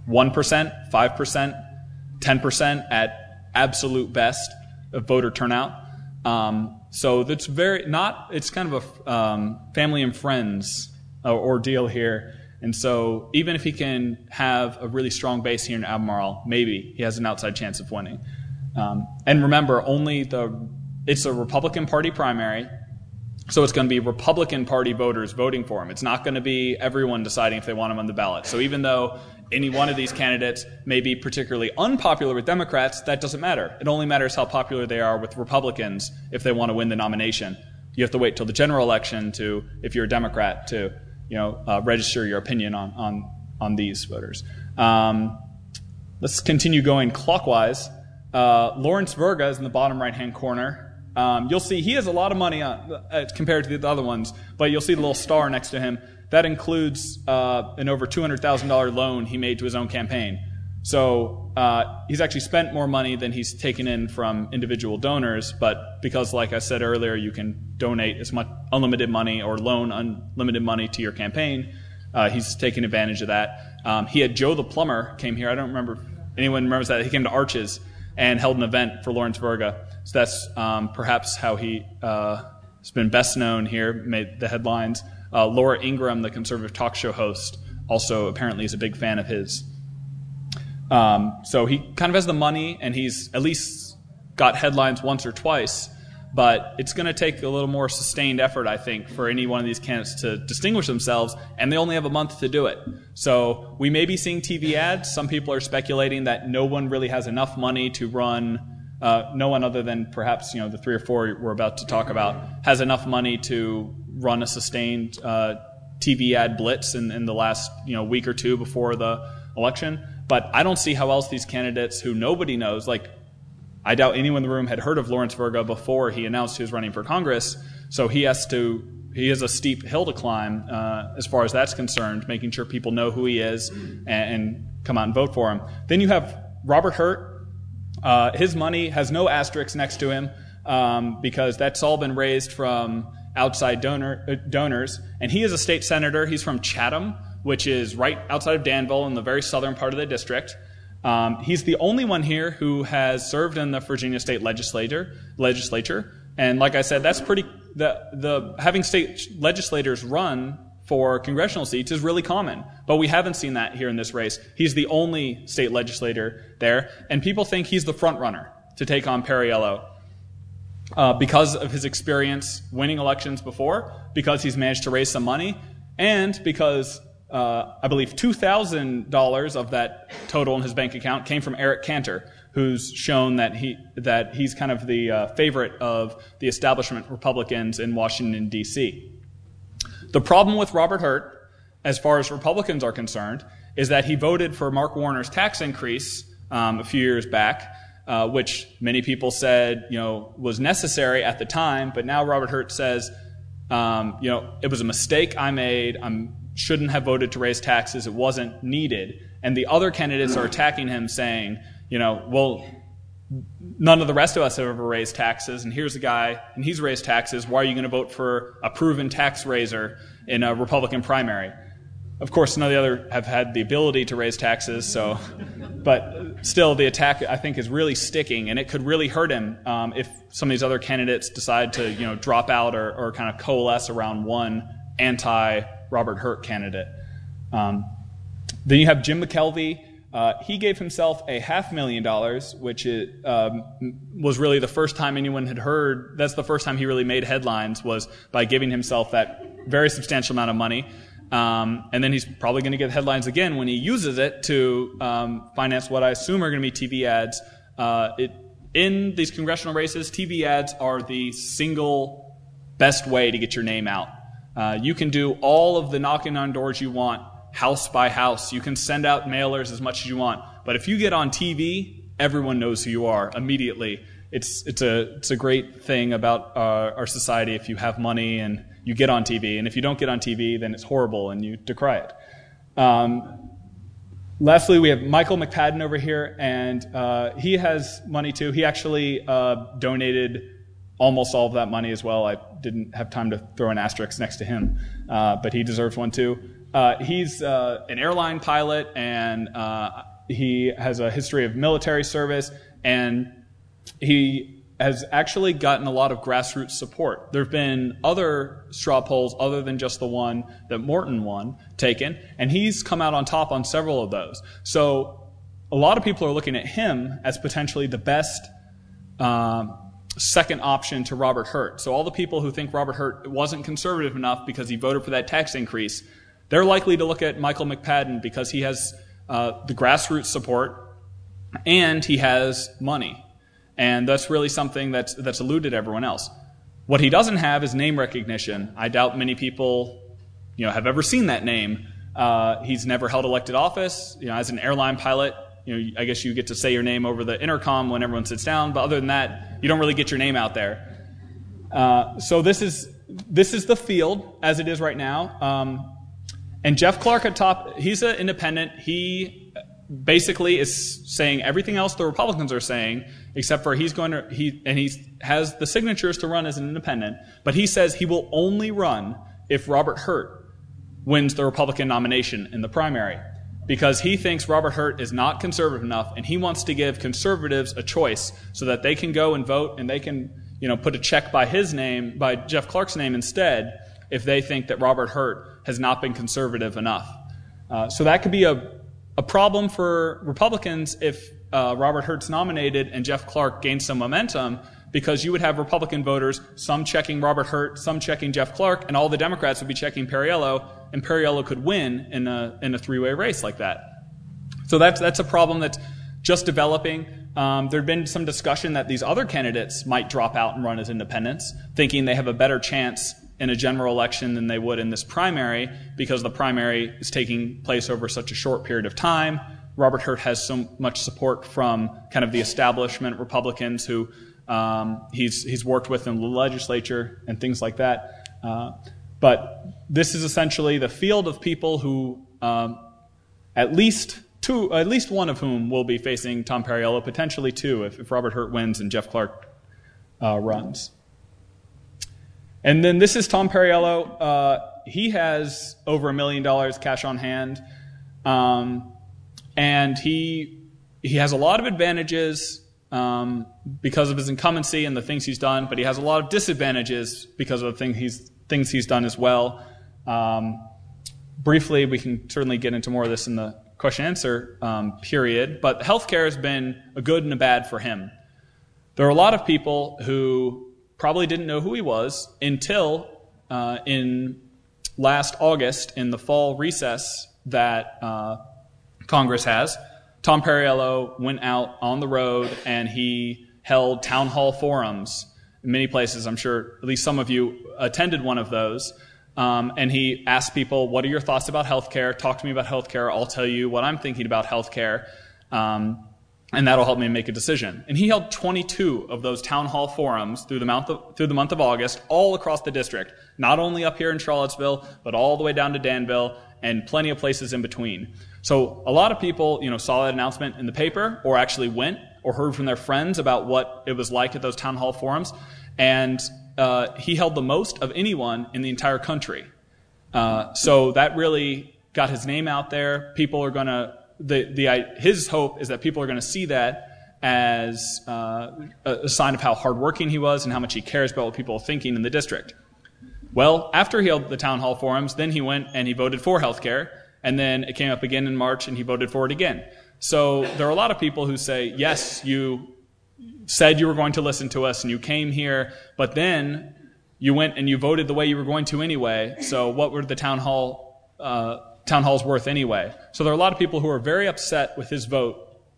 Speaker 3: 5%, 10% at absolute best of voter turnout. So that's it's kind of a family and friends ordeal here. And so even if he can have a really strong base here in Albemarle, maybe he has an outside chance of winning. And remember, it's a Republican Party primary, so it's going to be Republican Party voters voting for him. It's not going to be everyone deciding if they want him on the ballot. So even though any one of these candidates may be particularly unpopular with Democrats, that doesn't matter. It only matters how popular they are with Republicans if they want to win the nomination. You have to wait till the general election if you're a Democrat, to register your opinion on these voters. Let's continue going clockwise. Lawrence Verga is in the bottom right-hand corner. you'll see he has a lot of money compared to the other ones, but you'll see the little star next to him. That includes an over $200,000 loan he made to his own campaign. So he's actually spent more money than he's taken in from individual donors, but because, like I said earlier, you can donate as much unlimited money or loan unlimited money to your campaign, he's taken advantage of that. He had Joe the Plumber came here. I don't remember if anyone remembers that. He came to Arches and held an event for Lawrence Virga. So that's perhaps how he has been best known here, made the headlines. Laura Ingraham, the conservative talk show host, also apparently is a big fan of his. So he kind of has the money, and he's at least got headlines once or twice, but it's going to take a little more sustained effort, I think, for any one of these candidates to distinguish themselves, and they only have a month to do it. So we may be seeing TV ads. Some people are speculating that no one really has enough money to run, no one other than perhaps the 3 or 4 we're about to talk about has enough money to run a sustained TV ad blitz in the last week or two before the election. But I don't see how else these candidates who nobody knows, like I doubt anyone in the room had heard of Lawrence Virga before he announced he was running for Congress, so he has a steep hill to climb as far as that's concerned, making sure people know who he is and come out and vote for him. Then you have Robert Hurt. His money has no asterisk next to him because that's all been raised from outside donors, and he is a state senator. He's from Chatham, which is right outside of Danville in the very southern part of the district. He's the only one here who has served in the Virginia state legislature. And like I said, that's pretty. The having state legislators run for congressional seats is really common, but we haven't seen that here in this race. He's the only state legislator there, and people think he's the front runner to take on Perriello because of his experience winning elections before, because he's managed to raise some money, and because I believe $2,000 of that total in his bank account came from Eric Cantor, who's shown that he's kind of the favorite of the establishment Republicans in Washington, D.C. The problem with Robert Hurt, as far as Republicans are concerned, is that he voted for Mark Warner's tax increase a few years back, which many people said was necessary at the time, but now Robert Hurt says it was a mistake I made. Shouldn't have voted to raise taxes. It wasn't needed. And the other candidates are attacking him saying, well, none of the rest of us have ever raised taxes, and here's a guy, and he's raised taxes. Why are you going to vote for a proven tax raiser in a Republican primary? Of course, none of the other have had the ability to raise taxes, but still the attack, I think, is really sticking, and it could really hurt him if some of these other candidates decide to drop out or kind of coalesce around one anti-Robert Hurt candidate. Then you have Jim McKelvey. He gave himself $500,000, which was really the first time anyone had heard. That's the first time he really made headlines, was by giving himself that very substantial amount of money. And then he's probably going to get headlines again when he uses it to finance what I assume are going to be TV ads. In these congressional races, TV ads are the single best way to get your name out. You can do all of the knocking on doors you want, house by house. You can send out mailers as much as you want. But if you get on TV, everyone knows who you are immediately. It's a great thing about our society if you have money and you get on TV. And if you don't get on TV, then it's horrible and you decry it. Lastly, we have Michael McPadden over here, and he has money too. He actually donated almost all of that money as well. I didn't have time to throw an asterisk next to him, but he deserves one too. He's an airline pilot, and he has a history of military service, and he has actually gotten a lot of grassroots support. There have been other straw polls other than just the one that Morton won taken, and he's come out on top on several of those. So a lot of people are looking at him as potentially the best second option to Robert Hurt. So all the people who think Robert Hurt wasn't conservative enough because he voted for that tax increase, they're likely to look at Michael McPadden because he has the grassroots support and he has money. And that's really something that's eluded everyone else. What he doesn't have is name recognition. I doubt many people have ever seen that name. He's never held elected office. As an airline pilot, I guess you get to say your name over the intercom when everyone sits down, but other than that, you don't really get your name out there. So this is the field as it is right now. And Jeff Clark at top, he's an independent. He basically is saying everything else the Republicans are saying, except for he has the signatures to run as an independent, but he says he will only run if Robert Hurt wins the Republican nomination in the primary, because he thinks Robert Hurt is not conservative enough, and he wants to give conservatives a choice so that they can go and vote, and they can, put a check by his name, by Jeff Clark's name instead, if they think that Robert Hurt has not been conservative enough. So that could be a problem for Republicans if Robert Hurt's nominated and Jeff Clark gains some momentum, because you would have Republican voters, some checking Robert Hurt, some checking Jeff Clark, and all the Democrats would be checking Perriello, and Perriello could win in a three-way race like that. So that's a problem that's just developing. There had been some discussion that these other candidates might drop out and run as independents, thinking they have a better chance in a general election than they would in this primary, because the primary is taking place over such a short period of time. Robert Hurt has so much support from kind of the establishment Republicans who he's worked with in the legislature and things like that. But this is essentially the field of people who at least one of whom will be facing Tom Perriello, potentially two if Robert Hurt wins and Jeff Clark runs. And then this is Tom Perriello. He has over $1 million cash on hand. And he has a lot of advantages because of his incumbency and the things he's done, but he has a lot of disadvantages because of the things he's done as well. Briefly, we can certainly get into more of this in the question-answer period, but healthcare has been a good and a bad for him. There are a lot of people who probably didn't know who he was until in last August, in the fall recess that Congress has. Tom Perriello went out on the road and he held town hall forums in many places. I'm sure at least some of you attended one of those. And he asked people, what are your thoughts about healthcare? Talk to me about healthcare. I'll tell you what I'm thinking about healthcare. And that'll help me make a decision. And he held 22 of those town hall forums through the month of August, all across the district, not only up here in Charlottesville, but all the way down to Danville and plenty of places in between. So a lot of people, saw that announcement in the paper, or actually went or heard from their friends about what it was like at those town hall forums. And he held the most of anyone in the entire country. So that really got his name out there. People are going to. His hope is that people are going to see that as a sign of how hardworking he was and how much he cares about what people are thinking in the district. Well, after he held the town hall forums, then he went and he voted for health care, and then it came up again in March and he voted for it again. So there are a lot of people who say, yes, you said you were going to listen to us and you came here, but then you went and you voted the way you were going to anyway, so what were the town hall's worth anyway? So there are a lot of people who are very upset with his vote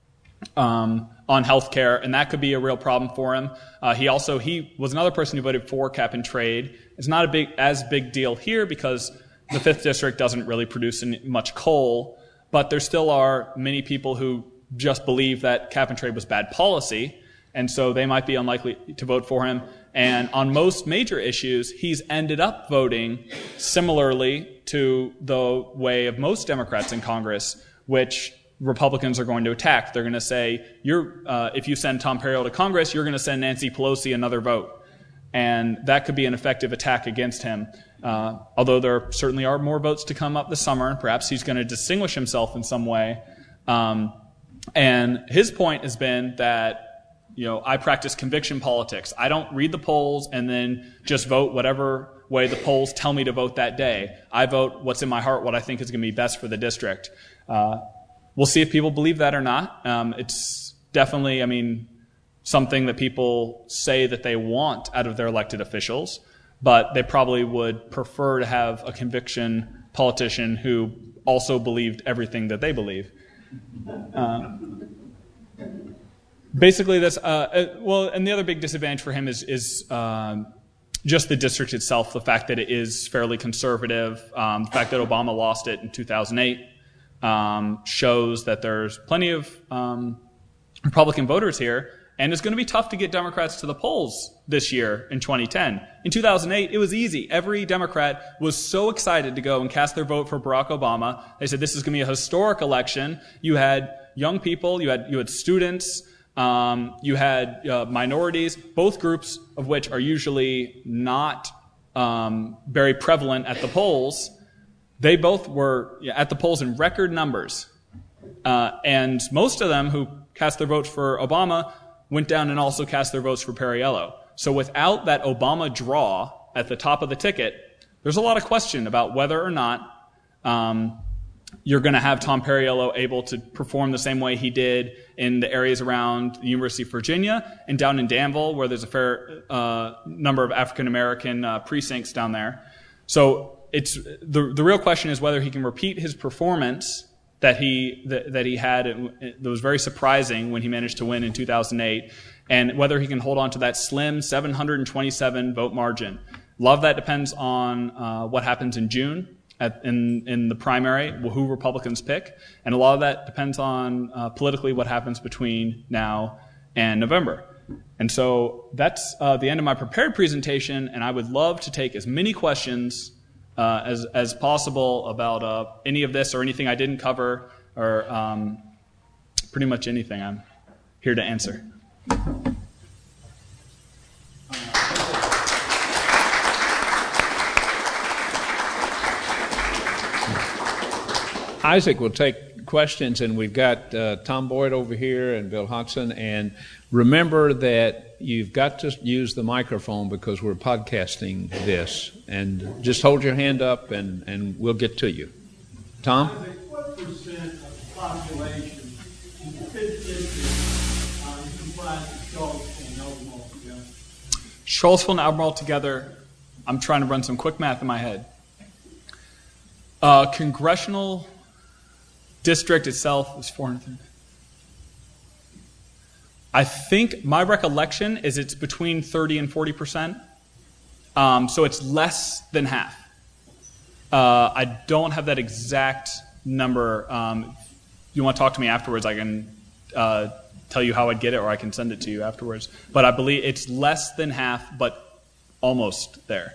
Speaker 3: on health care, and that could be a real problem for him. He was another person who voted for cap and trade. It's not as big deal here because the 5th District doesn't really produce much coal, but there still are many people who just believe that cap and trade was bad policy, and so they might be unlikely to vote for him. And on most major issues, he's ended up voting similarly to the way of most Democrats in Congress, which Republicans are going to attack. They're going to say, if you send Tom Perriello to Congress, you're going to send Nancy Pelosi another vote. And that could be an effective attack against him. Although there certainly are more votes to come up this summer, and perhaps he's going to distinguish himself in some way. And his point has been that, I practice conviction politics. I don't read the polls and then just vote whatever way the polls tell me to vote that day. I vote what's in my heart, what I think is going to be best for the district. We'll see if people believe that or not. It's definitely, something that people say that they want out of their elected officials, but they probably would prefer to have a conviction politician who also believed everything that they believe. Basically, that's and the other big disadvantage for him is just the district itself. The fact that it is fairly conservative, the fact that Obama lost it in 2008 shows that there's plenty of Republican voters here, And it's going to be tough to get Democrats to the polls this year in 2010. In 2008, it was easy. Every Democrat was so excited to go and cast their vote for Barack Obama. They said this is going to be a historic election. You had young people, you had students, you had minorities, both groups of which are usually not very prevalent at the polls. They both were at the polls in record numbers. And most of them who cast their votes for Obama went down and also cast their votes for Perriello. So without that Obama draw at the top of the ticket, there's a lot of question about whether or not you're going to have Tom Perriello able to perform the same way he did in the areas around the University of Virginia and down in Danville, where there's a fair number of African-American precincts down there. So it's the real question is whether he can repeat his performance that he had that was very surprising when he managed to win in 2008, and whether he can hold on to that slim 727 vote margin. A lot of that depends on what happens in June in the primary, who Republicans pick, and a lot of that depends on politically what happens between now and November. And so that's the end of my prepared presentation, and I would love to take as many questions as possible about any of this or anything I didn't cover, or pretty much anything. I'm here to answer.
Speaker 2: Isaac will take questions, and we've got Tom Boyd over here and Bill Hodson. And remember that you've got to use the microphone because we're podcasting this. And just hold your hand up, and we'll get to you. Tom?
Speaker 4: What percent of the population in the 5th district is comprised of Charlottesville and Albemarle together?
Speaker 3: Charlottesville and Albemarle together, I'm trying to run some quick math in my head. Congressional district itself is 430. I think my recollection is it's between 30 and 40%. So it's less than half. I don't have that exact number. If you want to talk to me afterwards, I can tell you how I'd get it, or I can send it to you afterwards. But I believe it's less than half, but almost there.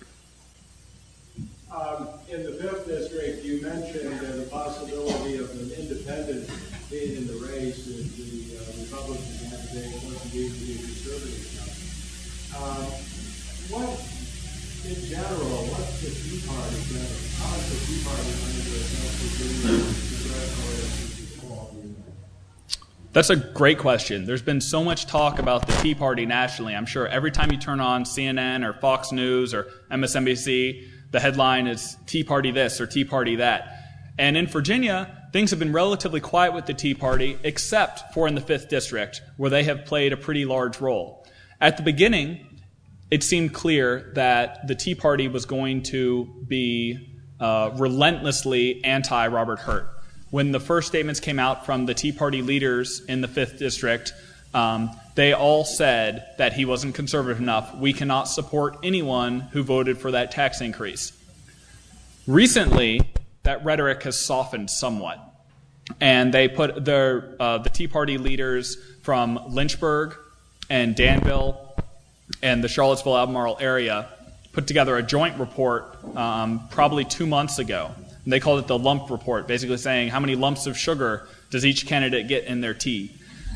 Speaker 4: In the 5th district, you mentioned the possibility of an independent being in the race if the Republican candidate wasn't deemed to be conservative enough. What, in general, what's the Tea Party doing? How is the Tea Party going to affect the congressional?
Speaker 3: That's a great question. There's been so much talk about the Tea Party nationally. I'm sure every time you turn on CNN or Fox News or MSNBC, the headline is Tea Party this or Tea Party that. And in Virginia, things have been relatively quiet with the Tea Party, except for in the 5th district, where they have played a pretty large role. At the beginning, it seemed clear that the Tea Party was going to be relentlessly anti-Robert Hurt. When the first statements came out from the Tea Party leaders in the 5th district, they all said that he wasn't conservative enough. We cannot support anyone who voted for that tax increase. Recently, that rhetoric has softened somewhat. And they put the Tea Party leaders from Lynchburg and Danville and the Charlottesville-Albemarle area put together a joint report probably 2 months ago. And they called it the lump report, basically saying how many lumps of sugar does each candidate get in their tea.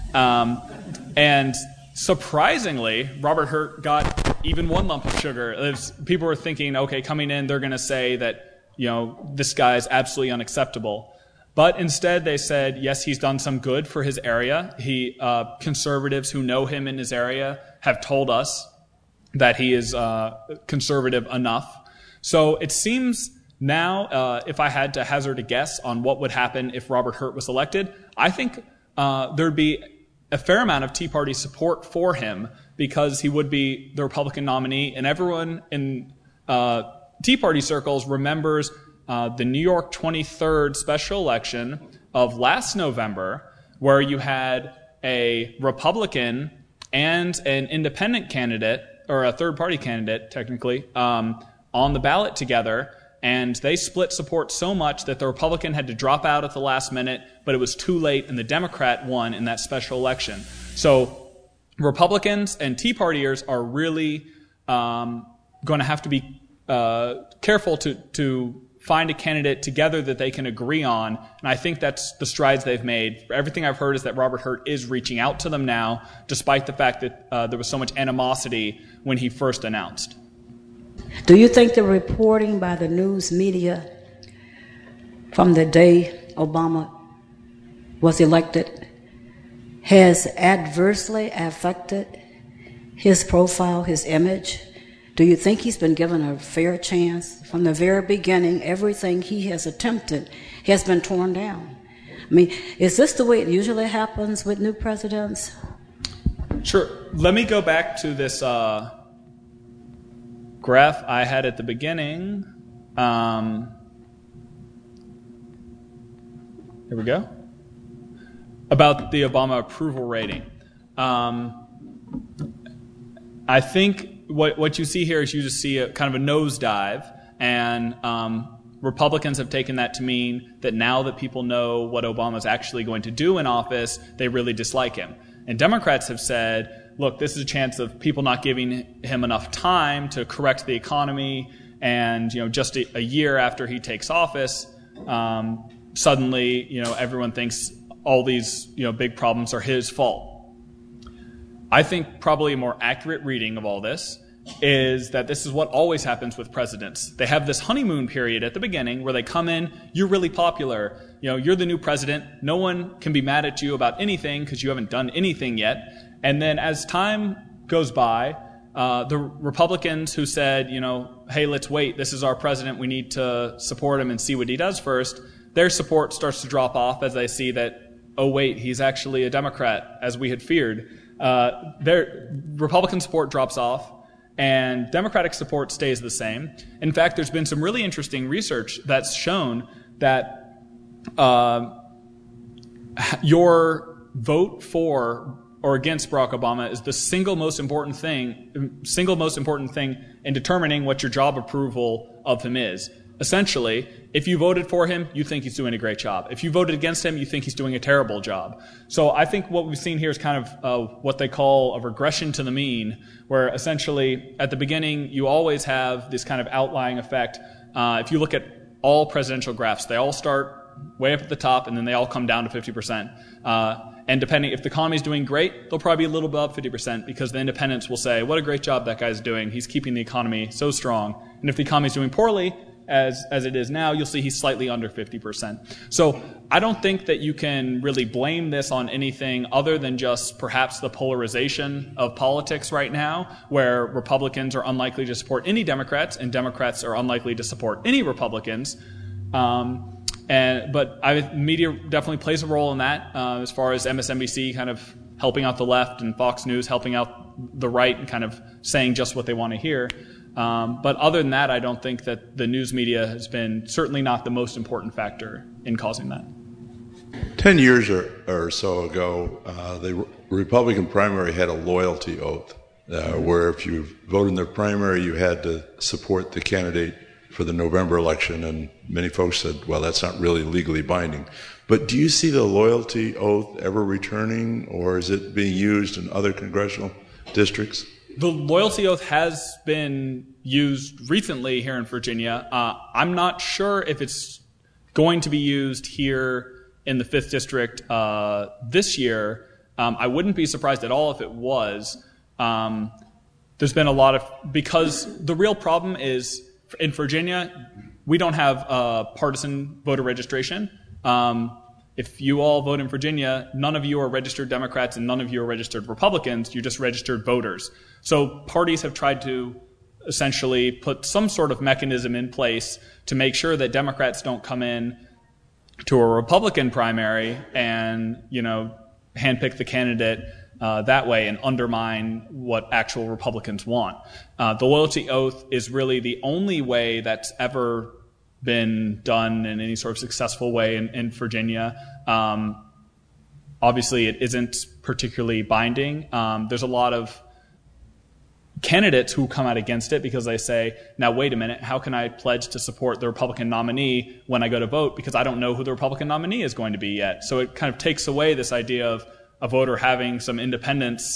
Speaker 3: And surprisingly, Robert Hurt got even 1 lump of sugar. People were thinking, okay, coming in, they're going to say that, this guy is absolutely unacceptable. But instead, they said, yes, he's done some good for his area. Conservatives who know him in his area have told us that he is conservative enough. So it seems now, if I had to hazard a guess on what would happen if Robert Hurt was elected, I think there'd be a fair amount of Tea Party support for him because he would be the Republican nominee. And everyone in Tea Party circles remembers the New York 23rd special election of last November, where you had a Republican and an independent candidate, or a third-party candidate, technically, on the ballot together. And they split support so much that the Republican had to drop out at the last minute, but it was too late, and the Democrat won in that special election. So Republicans and Tea Partiers are really going to have to be careful to find a candidate together that they can agree on. And I think that's the strides they've made. Everything I've heard is that Robert Hurt is reaching out to them now, despite the fact that there was so much animosity when he first announced.
Speaker 5: Do you think the reporting by the news media from the day Obama was elected has adversely affected his profile, his image? Do you think he's been given a fair chance? From the very beginning, everything he has attempted has been torn down. I mean, is this the way it usually happens with new presidents?
Speaker 3: Sure. Let me go back to this graph I had at the beginning. Here we go. About the Obama approval rating. I think what you see here is you just see a kind of a nosedive, and Republicans have taken that to mean that now that people know what Obama's actually going to do in office, they really dislike him. And Democrats have said, look, this is a chance of people not giving him enough time to correct the economy, and just a year after he takes office, suddenly everyone thinks all these big problems are his fault. I think probably a more accurate reading of all this is that this is what always happens with presidents. They have this honeymoon period at the beginning where they come in, you're really popular, you're the new president, no one can be mad at you about anything because you haven't done anything yet. And then as time goes by, the Republicans who said, hey, let's wait, this is our president, we need to support him and see what he does first, their support starts to drop off as they see that, oh wait, he's actually a Democrat, as we had feared. Their Republican support drops off, and Democratic support stays the same. In fact, there's been some really interesting research that's shown that your vote for or against Barack Obama is the single most important thing in determining what your job approval of him is. Essentially, if you voted for him, you think he's doing a great job. If you voted against him, you think he's doing a terrible job. So I think what we've seen here is kind of what they call a regression to the mean, where essentially at the beginning you always have this kind of outlying effect. If you look at all presidential graphs, they all start way up at the top and then they all come down to 50%. And depending, if the economy's doing great, they'll probably be a little above 50% because the independents will say, what a great job that guy's doing. He's keeping the economy so strong. And if the economy's doing poorly, as it is now, you'll see he's slightly under 50%. So I don't think that you can really blame this on anything other than just perhaps the polarization of politics right now, where Republicans are unlikely to support any Democrats and Democrats are unlikely to support any Republicans. But media definitely plays a role in that, as far as MSNBC kind of helping out the left and Fox News helping out the right and kind of saying just what they want to hear. But other than that, I don't think that the news media has been certainly not the most important factor in causing that.
Speaker 6: 10 years or so ago, the Republican primary had a loyalty oath, where if you voted in their primary, you had to support the candidate for the November election, and many folks said, well, that's not really legally binding. But do you see the loyalty oath ever returning, or is it being used in other congressional districts?
Speaker 3: The loyalty oath has been used recently here in Virginia. I'm not sure if it's going to be used here in the 5th District this year. I wouldn't be surprised at all if it was. There's been a lot of, because the real problem is in Virginia, we don't have partisan voter registration. If you all vote in Virginia, none of you are registered Democrats and none of you are registered Republicans. You're just registered voters. So parties have tried to essentially put some sort of mechanism in place to make sure that Democrats don't come in to a Republican primary and, handpick the candidate that way and undermine what actual Republicans want. The loyalty oath is really the only way that's ever been done in any sort of successful way in Virginia. Obviously, it isn't particularly binding. There's a lot of candidates who come out against it because they say, now wait a minute, how can I pledge to support the Republican nominee when I go to vote because I don't know who the Republican nominee is going to be yet. So it kind of takes away this idea of a voter having some independence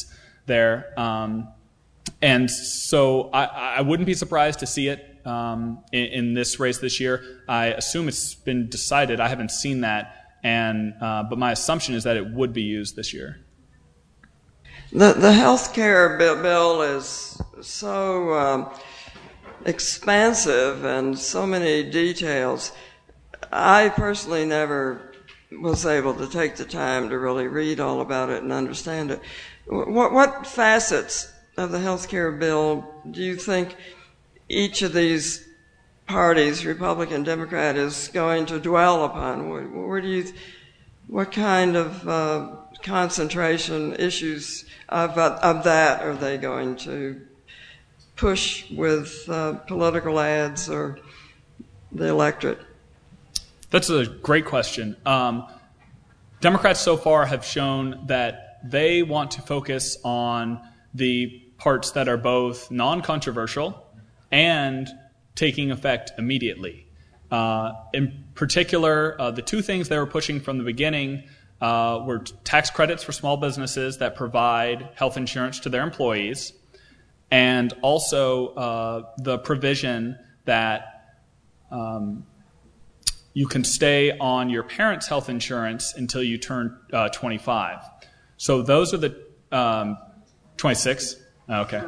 Speaker 3: there. And so I wouldn't be surprised to see it in this race this year. I assume it's been decided. I haven't seen that, but my assumption is that it would be used this year.
Speaker 7: The health care bill is so expansive and so many details. I personally never was able to take the time to really read all about it and understand it. What facets of the health care bill do you think each of these parties, Republican, Democrat, is going to dwell upon? What kind of concentration issues of that are they going to push with political ads or the electorate?
Speaker 3: That's a great question. Democrats so far have shown that they want to focus on the parts that are both non-controversial and taking effect immediately. In particular, the two things they were pushing from the beginning were tax credits for small businesses that provide health insurance to their employees, and also the provision that you can stay on your parents' health insurance until you turn 25. So those are the 26. Oh, okay.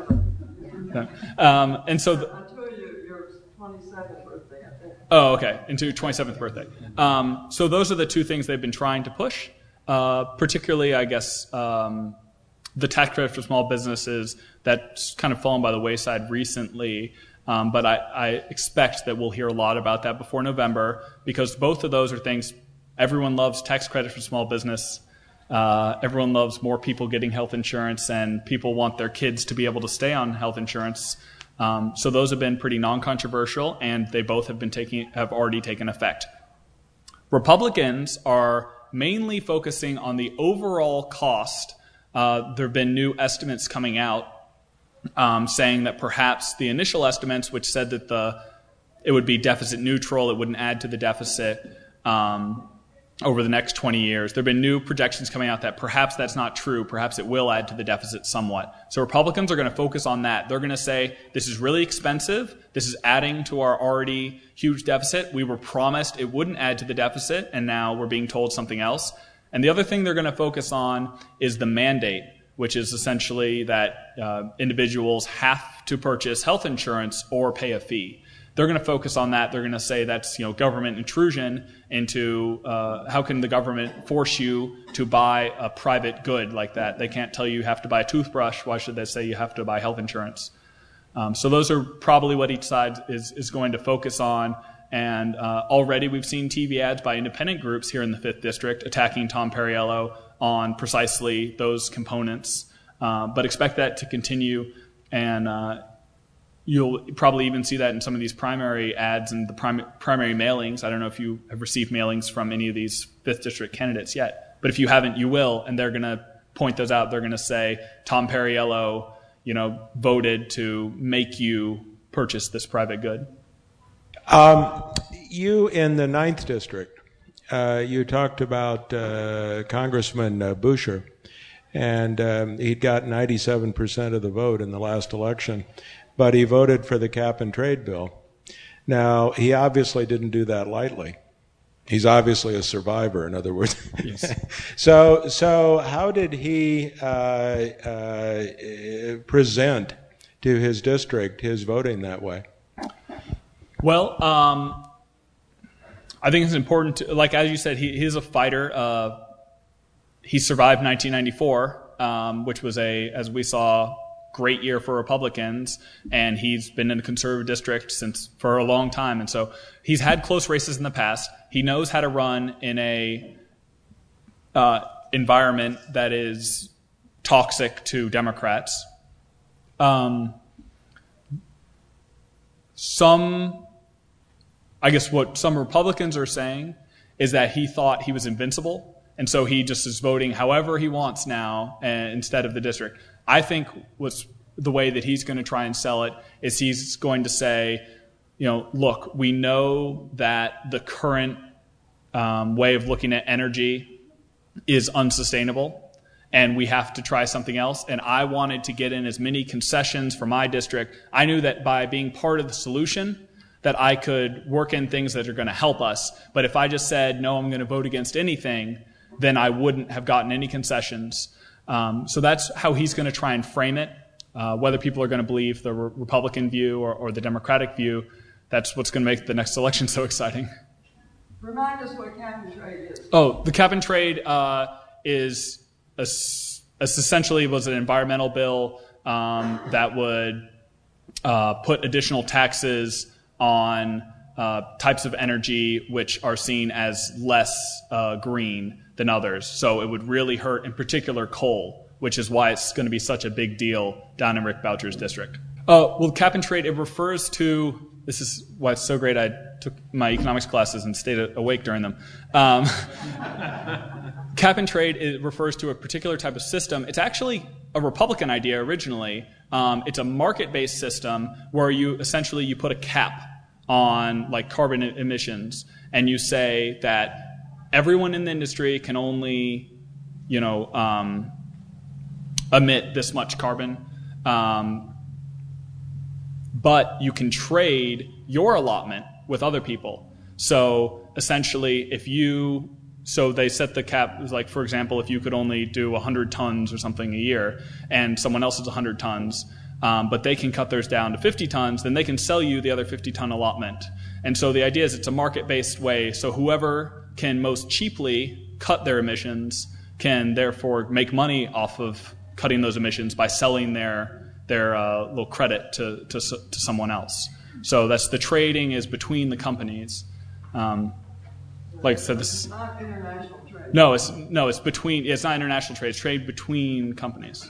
Speaker 3: And so
Speaker 7: Until your 27th birthday, I think.
Speaker 3: Oh, okay. Into your 27th birthday. So those are the two things they've been trying to push. Particularly, I guess, the tax credit for small businesses, that's kind of fallen by the wayside recently. But I expect that we'll hear a lot about that before November, because both of those are things. Everyone loves tax credit for small business. Everyone loves more people getting health insurance, and people want their kids to be able to stay on health insurance. So those have been pretty non-controversial, and they both have already taken effect. Republicans are mainly focusing on the overall cost. There have been new estimates coming out saying that perhaps the initial estimates, which said that it would be deficit neutral, it wouldn't add to the deficit over the next 20 years. There have been new projections coming out that perhaps that's not true. Perhaps it will add to the deficit somewhat. So Republicans are going to focus on that. They're going to say, this is really expensive. This is adding to our already huge deficit. We were promised it wouldn't add to the deficit, and now we're being told something else. And the other thing they're going to focus on is the mandate, which is essentially that individuals have to purchase health insurance or pay a fee. They're going to focus on that. They're going to say that's government intrusion into how can the government force you to buy a private good like that? They can't tell you have to buy a toothbrush. Why should they say you have to buy health insurance? So those are probably what each side is going to focus on. And already we've seen TV ads by independent groups here in the 5th District attacking Tom Perriello on precisely those components. But expect that to continue, and you'll probably even see that in some of these primary ads and the primary mailings. I don't know if you have received mailings from any of these 5th District candidates yet, but if you haven't, you will, and they're going to point those out. They're going to say, Tom Perriello, voted to make you purchase this private good.
Speaker 8: You in the 9th District, you talked about Congressman Boucher, and he'd got 97% of the vote in the last election, but he voted for the cap and trade bill. Now, he obviously didn't do that lightly. He's obviously a survivor, in other words.
Speaker 3: Yes.
Speaker 8: So how did he present to his district his voting that way?
Speaker 3: Well, I think it's important to, like as you said, he's a fighter. He survived 1994, which was as we saw, great year for Republicans, and he's been in a conservative district for a long time, and so he's had close races in the past. He knows how to run in a environment that is toxic to Democrats. I guess what some Republicans are saying is that he thought he was invincible, and so he just is voting however he wants now instead of the district. I think what's the way that he's going to try and sell it is he's going to say, look, we know that the current way of looking at energy is unsustainable, and we have to try something else. And I wanted to get in as many concessions for my district. I knew that by being part of the solution, that I could work in things that are going to help us. But if I just said, no, I'm going to vote against anything, then I wouldn't have gotten any concessions. So that's how he's going to try and frame it. Whether people are going to believe the Republican view or the Democratic view, that's what's going to make the next election so exciting.
Speaker 7: Remind us what cap and trade is.
Speaker 3: Oh, the cap and trade is essentially was an environmental bill that would put additional taxes on types of energy which are seen as less green than others. So it would really hurt, in particular, coal, which is why it's going to be such a big deal down in Rick Boucher's district. Well, cap and trade, it refers to, this is why it's so great I took my economics classes and stayed awake during them. Cap and trade, it refers to a particular type of system. It's actually a Republican idea originally. It's a market-based system where you put a cap on like carbon emissions, and you say that everyone in the industry can only, emit this much carbon, but you can trade your allotment with other people. So essentially, so they set the cap, like for example, if you could only do 100 tons or something a year, and someone else is 100 tons, but they can cut theirs down to 50 tons, then they can sell you the other 50-ton allotment. And so the idea is it's a market-based way, so whoever can most cheaply cut their emissions can therefore make money off of cutting those emissions by selling their little credit to someone else. So that's the trading is between the companies. Like I said, this is
Speaker 7: not international trade.
Speaker 3: It's between. It's not international trade. It's trade between companies.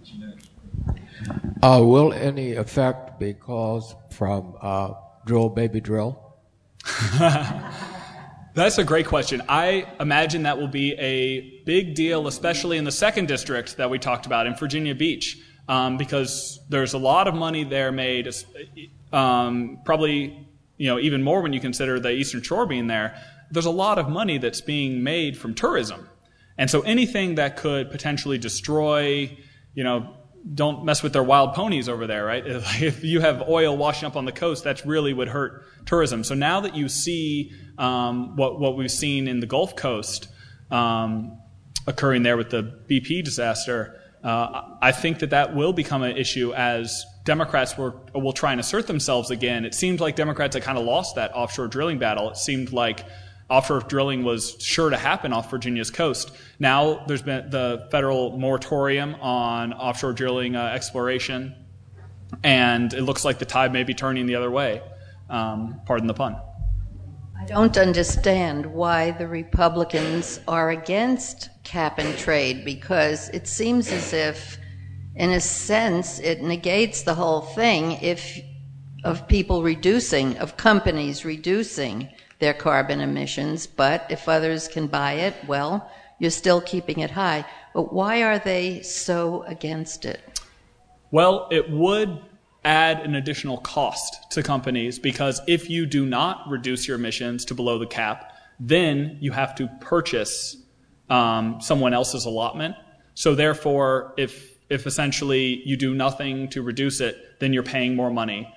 Speaker 9: Will any effect be caused from drill, baby, drill?
Speaker 3: That's a great question. I imagine that will be a big deal, especially in the 2nd district that we talked about in Virginia Beach, because there's a lot of money there made, probably even more when you consider the Eastern Shore being there. There's a lot of money that's being made from tourism. And so anything that could potentially destroy, don't mess with their wild ponies over there, right? If you have oil washing up on the coast, that really would hurt tourism. So now that you see what we've seen in the Gulf Coast occurring there with the BP disaster, I think that will become an issue as Democrats will try and assert themselves again. It seemed like Democrats had kind of lost that offshore drilling battle. It seemed like offshore drilling was sure to happen off Virginia's coast. Now there's been the federal moratorium on offshore drilling exploration, and it looks like the tide may be turning the other way. Pardon the pun.
Speaker 10: I don't understand why the Republicans are against cap and trade, because it seems as if, in a sense, it negates the whole thing of companies reducing their carbon emissions, but if others can buy it, well, you're still keeping it high. But why are they so against it?
Speaker 3: Well, it would add an additional cost to companies, because if you do not reduce your emissions to below the cap, then you have to purchase someone else's allotment. So therefore, if essentially you do nothing to reduce it, then you're paying more money.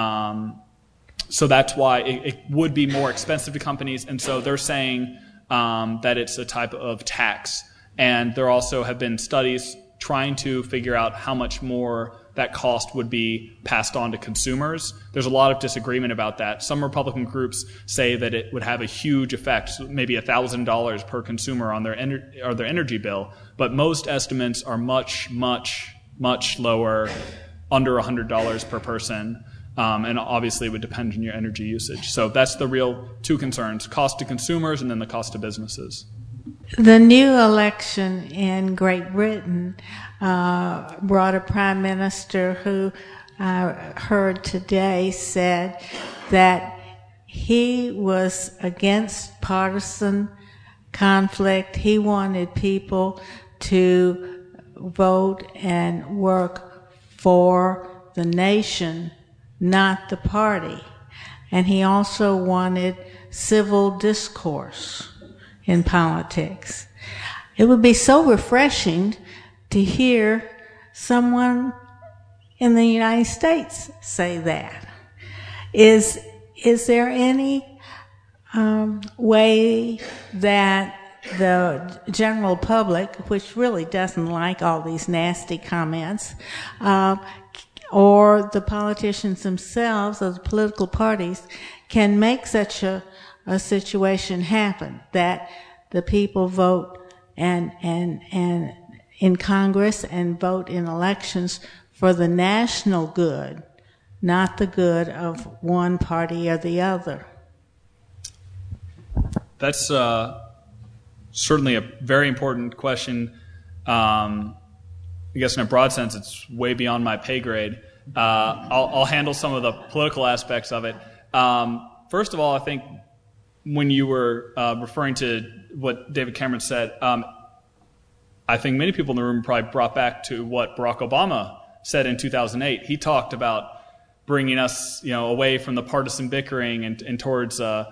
Speaker 3: So that's why it would be more expensive to companies. And so they're saying that it's a type of tax. And there also have been studies trying to figure out how much more that cost would be passed on to consumers. There's a lot of disagreement about that. Some Republican groups say that it would have a huge effect, maybe $1,000 per consumer on their energy bill. But most estimates are much, much, much lower, under $100 per person. And obviously it would depend on your energy usage. So that's the real two concerns, cost to consumers and then the cost to businesses.
Speaker 11: The new election in Great Britain brought a prime minister who I heard today said that he was against partisan conflict. He wanted people to vote and work for the nation, not the party. And he also wanted civil discourse in politics. It would be so refreshing to hear someone in the United States say that. Is there any way that the general public, which really doesn't like all these nasty comments, or the politicians themselves or the political parties can make such a situation happen, that the people vote and in Congress and vote in elections for the national good, not the good of one party or the other?
Speaker 3: That's certainly a very important question. I guess in a broad sense, it's way beyond my pay grade. I'll handle some of the political aspects of it. First of all, I think when you were referring to what David Cameron said, I think many people in the room probably brought back to what Barack Obama said in 2008. He talked about bringing us, away from the partisan bickering and towards a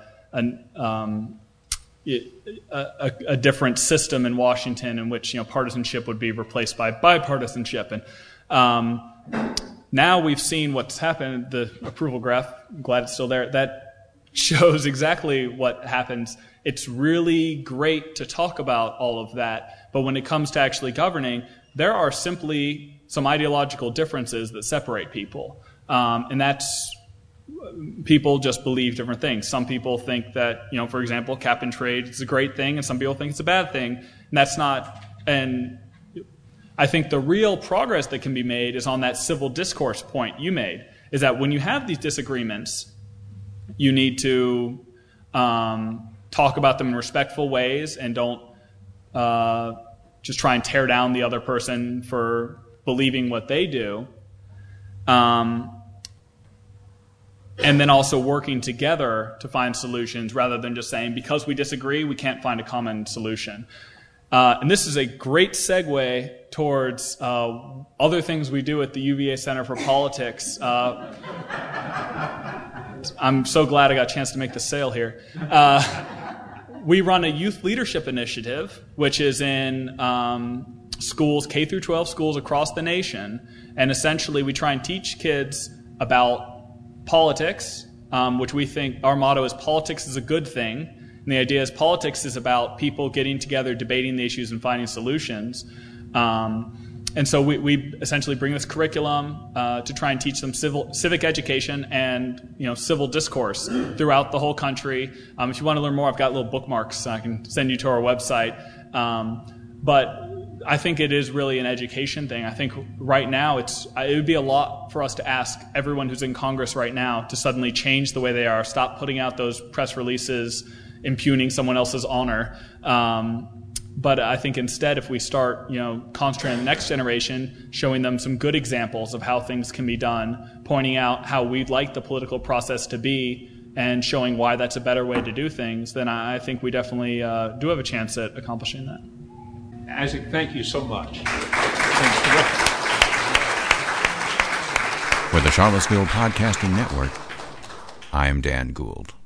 Speaker 3: different system in Washington in which partisanship would be replaced by bipartisanship. And now we've seen what's happened. The approval graph, I'm glad it's still there, that shows exactly what happens. It's really great to talk about all of that, but when it comes to actually governing, there are simply some ideological differences that separate people. And that's, people just believe different things. Some people think that, for example, cap and trade is a great thing, and some people think it's a bad thing. And that's not, and I think the real progress that can be made is on that civil discourse point you made, is that when you have these disagreements, you need to talk about them in respectful ways and don't just try and tear down the other person for believing what they do. And then also working together to find solutions rather than just saying, because we disagree, we can't find a common solution. And this is a great segue towards other things we do at the UVA Center for Politics. I'm so glad I got a chance to make the sale here. We run a youth leadership initiative, which is in schools, K through 12 schools across the nation. And essentially we try and teach kids about politics, which we think our motto is politics is a good thing. And the idea is politics is about people getting together, debating the issues, and finding solutions. And so we essentially bring this curriculum to try and teach them civic education and civil discourse throughout the whole country. If you want to learn more, I've got little bookmarks I can send you to our website. But I think it is really an education thing. I think right now it would be a lot for us to ask everyone who's in Congress right now to suddenly change the way they are, stop putting out those press releases impugning someone else's honor. But I think instead, if we start, concentrating on the next generation, showing them some good examples of how things can be done, pointing out how we'd like the political process to be, and showing why that's a better way to do things, then I think we definitely do have a chance at accomplishing that.
Speaker 2: Isaac, thank you so much.
Speaker 1: For the Charlottesville Podcasting Network, I am Dan Gould.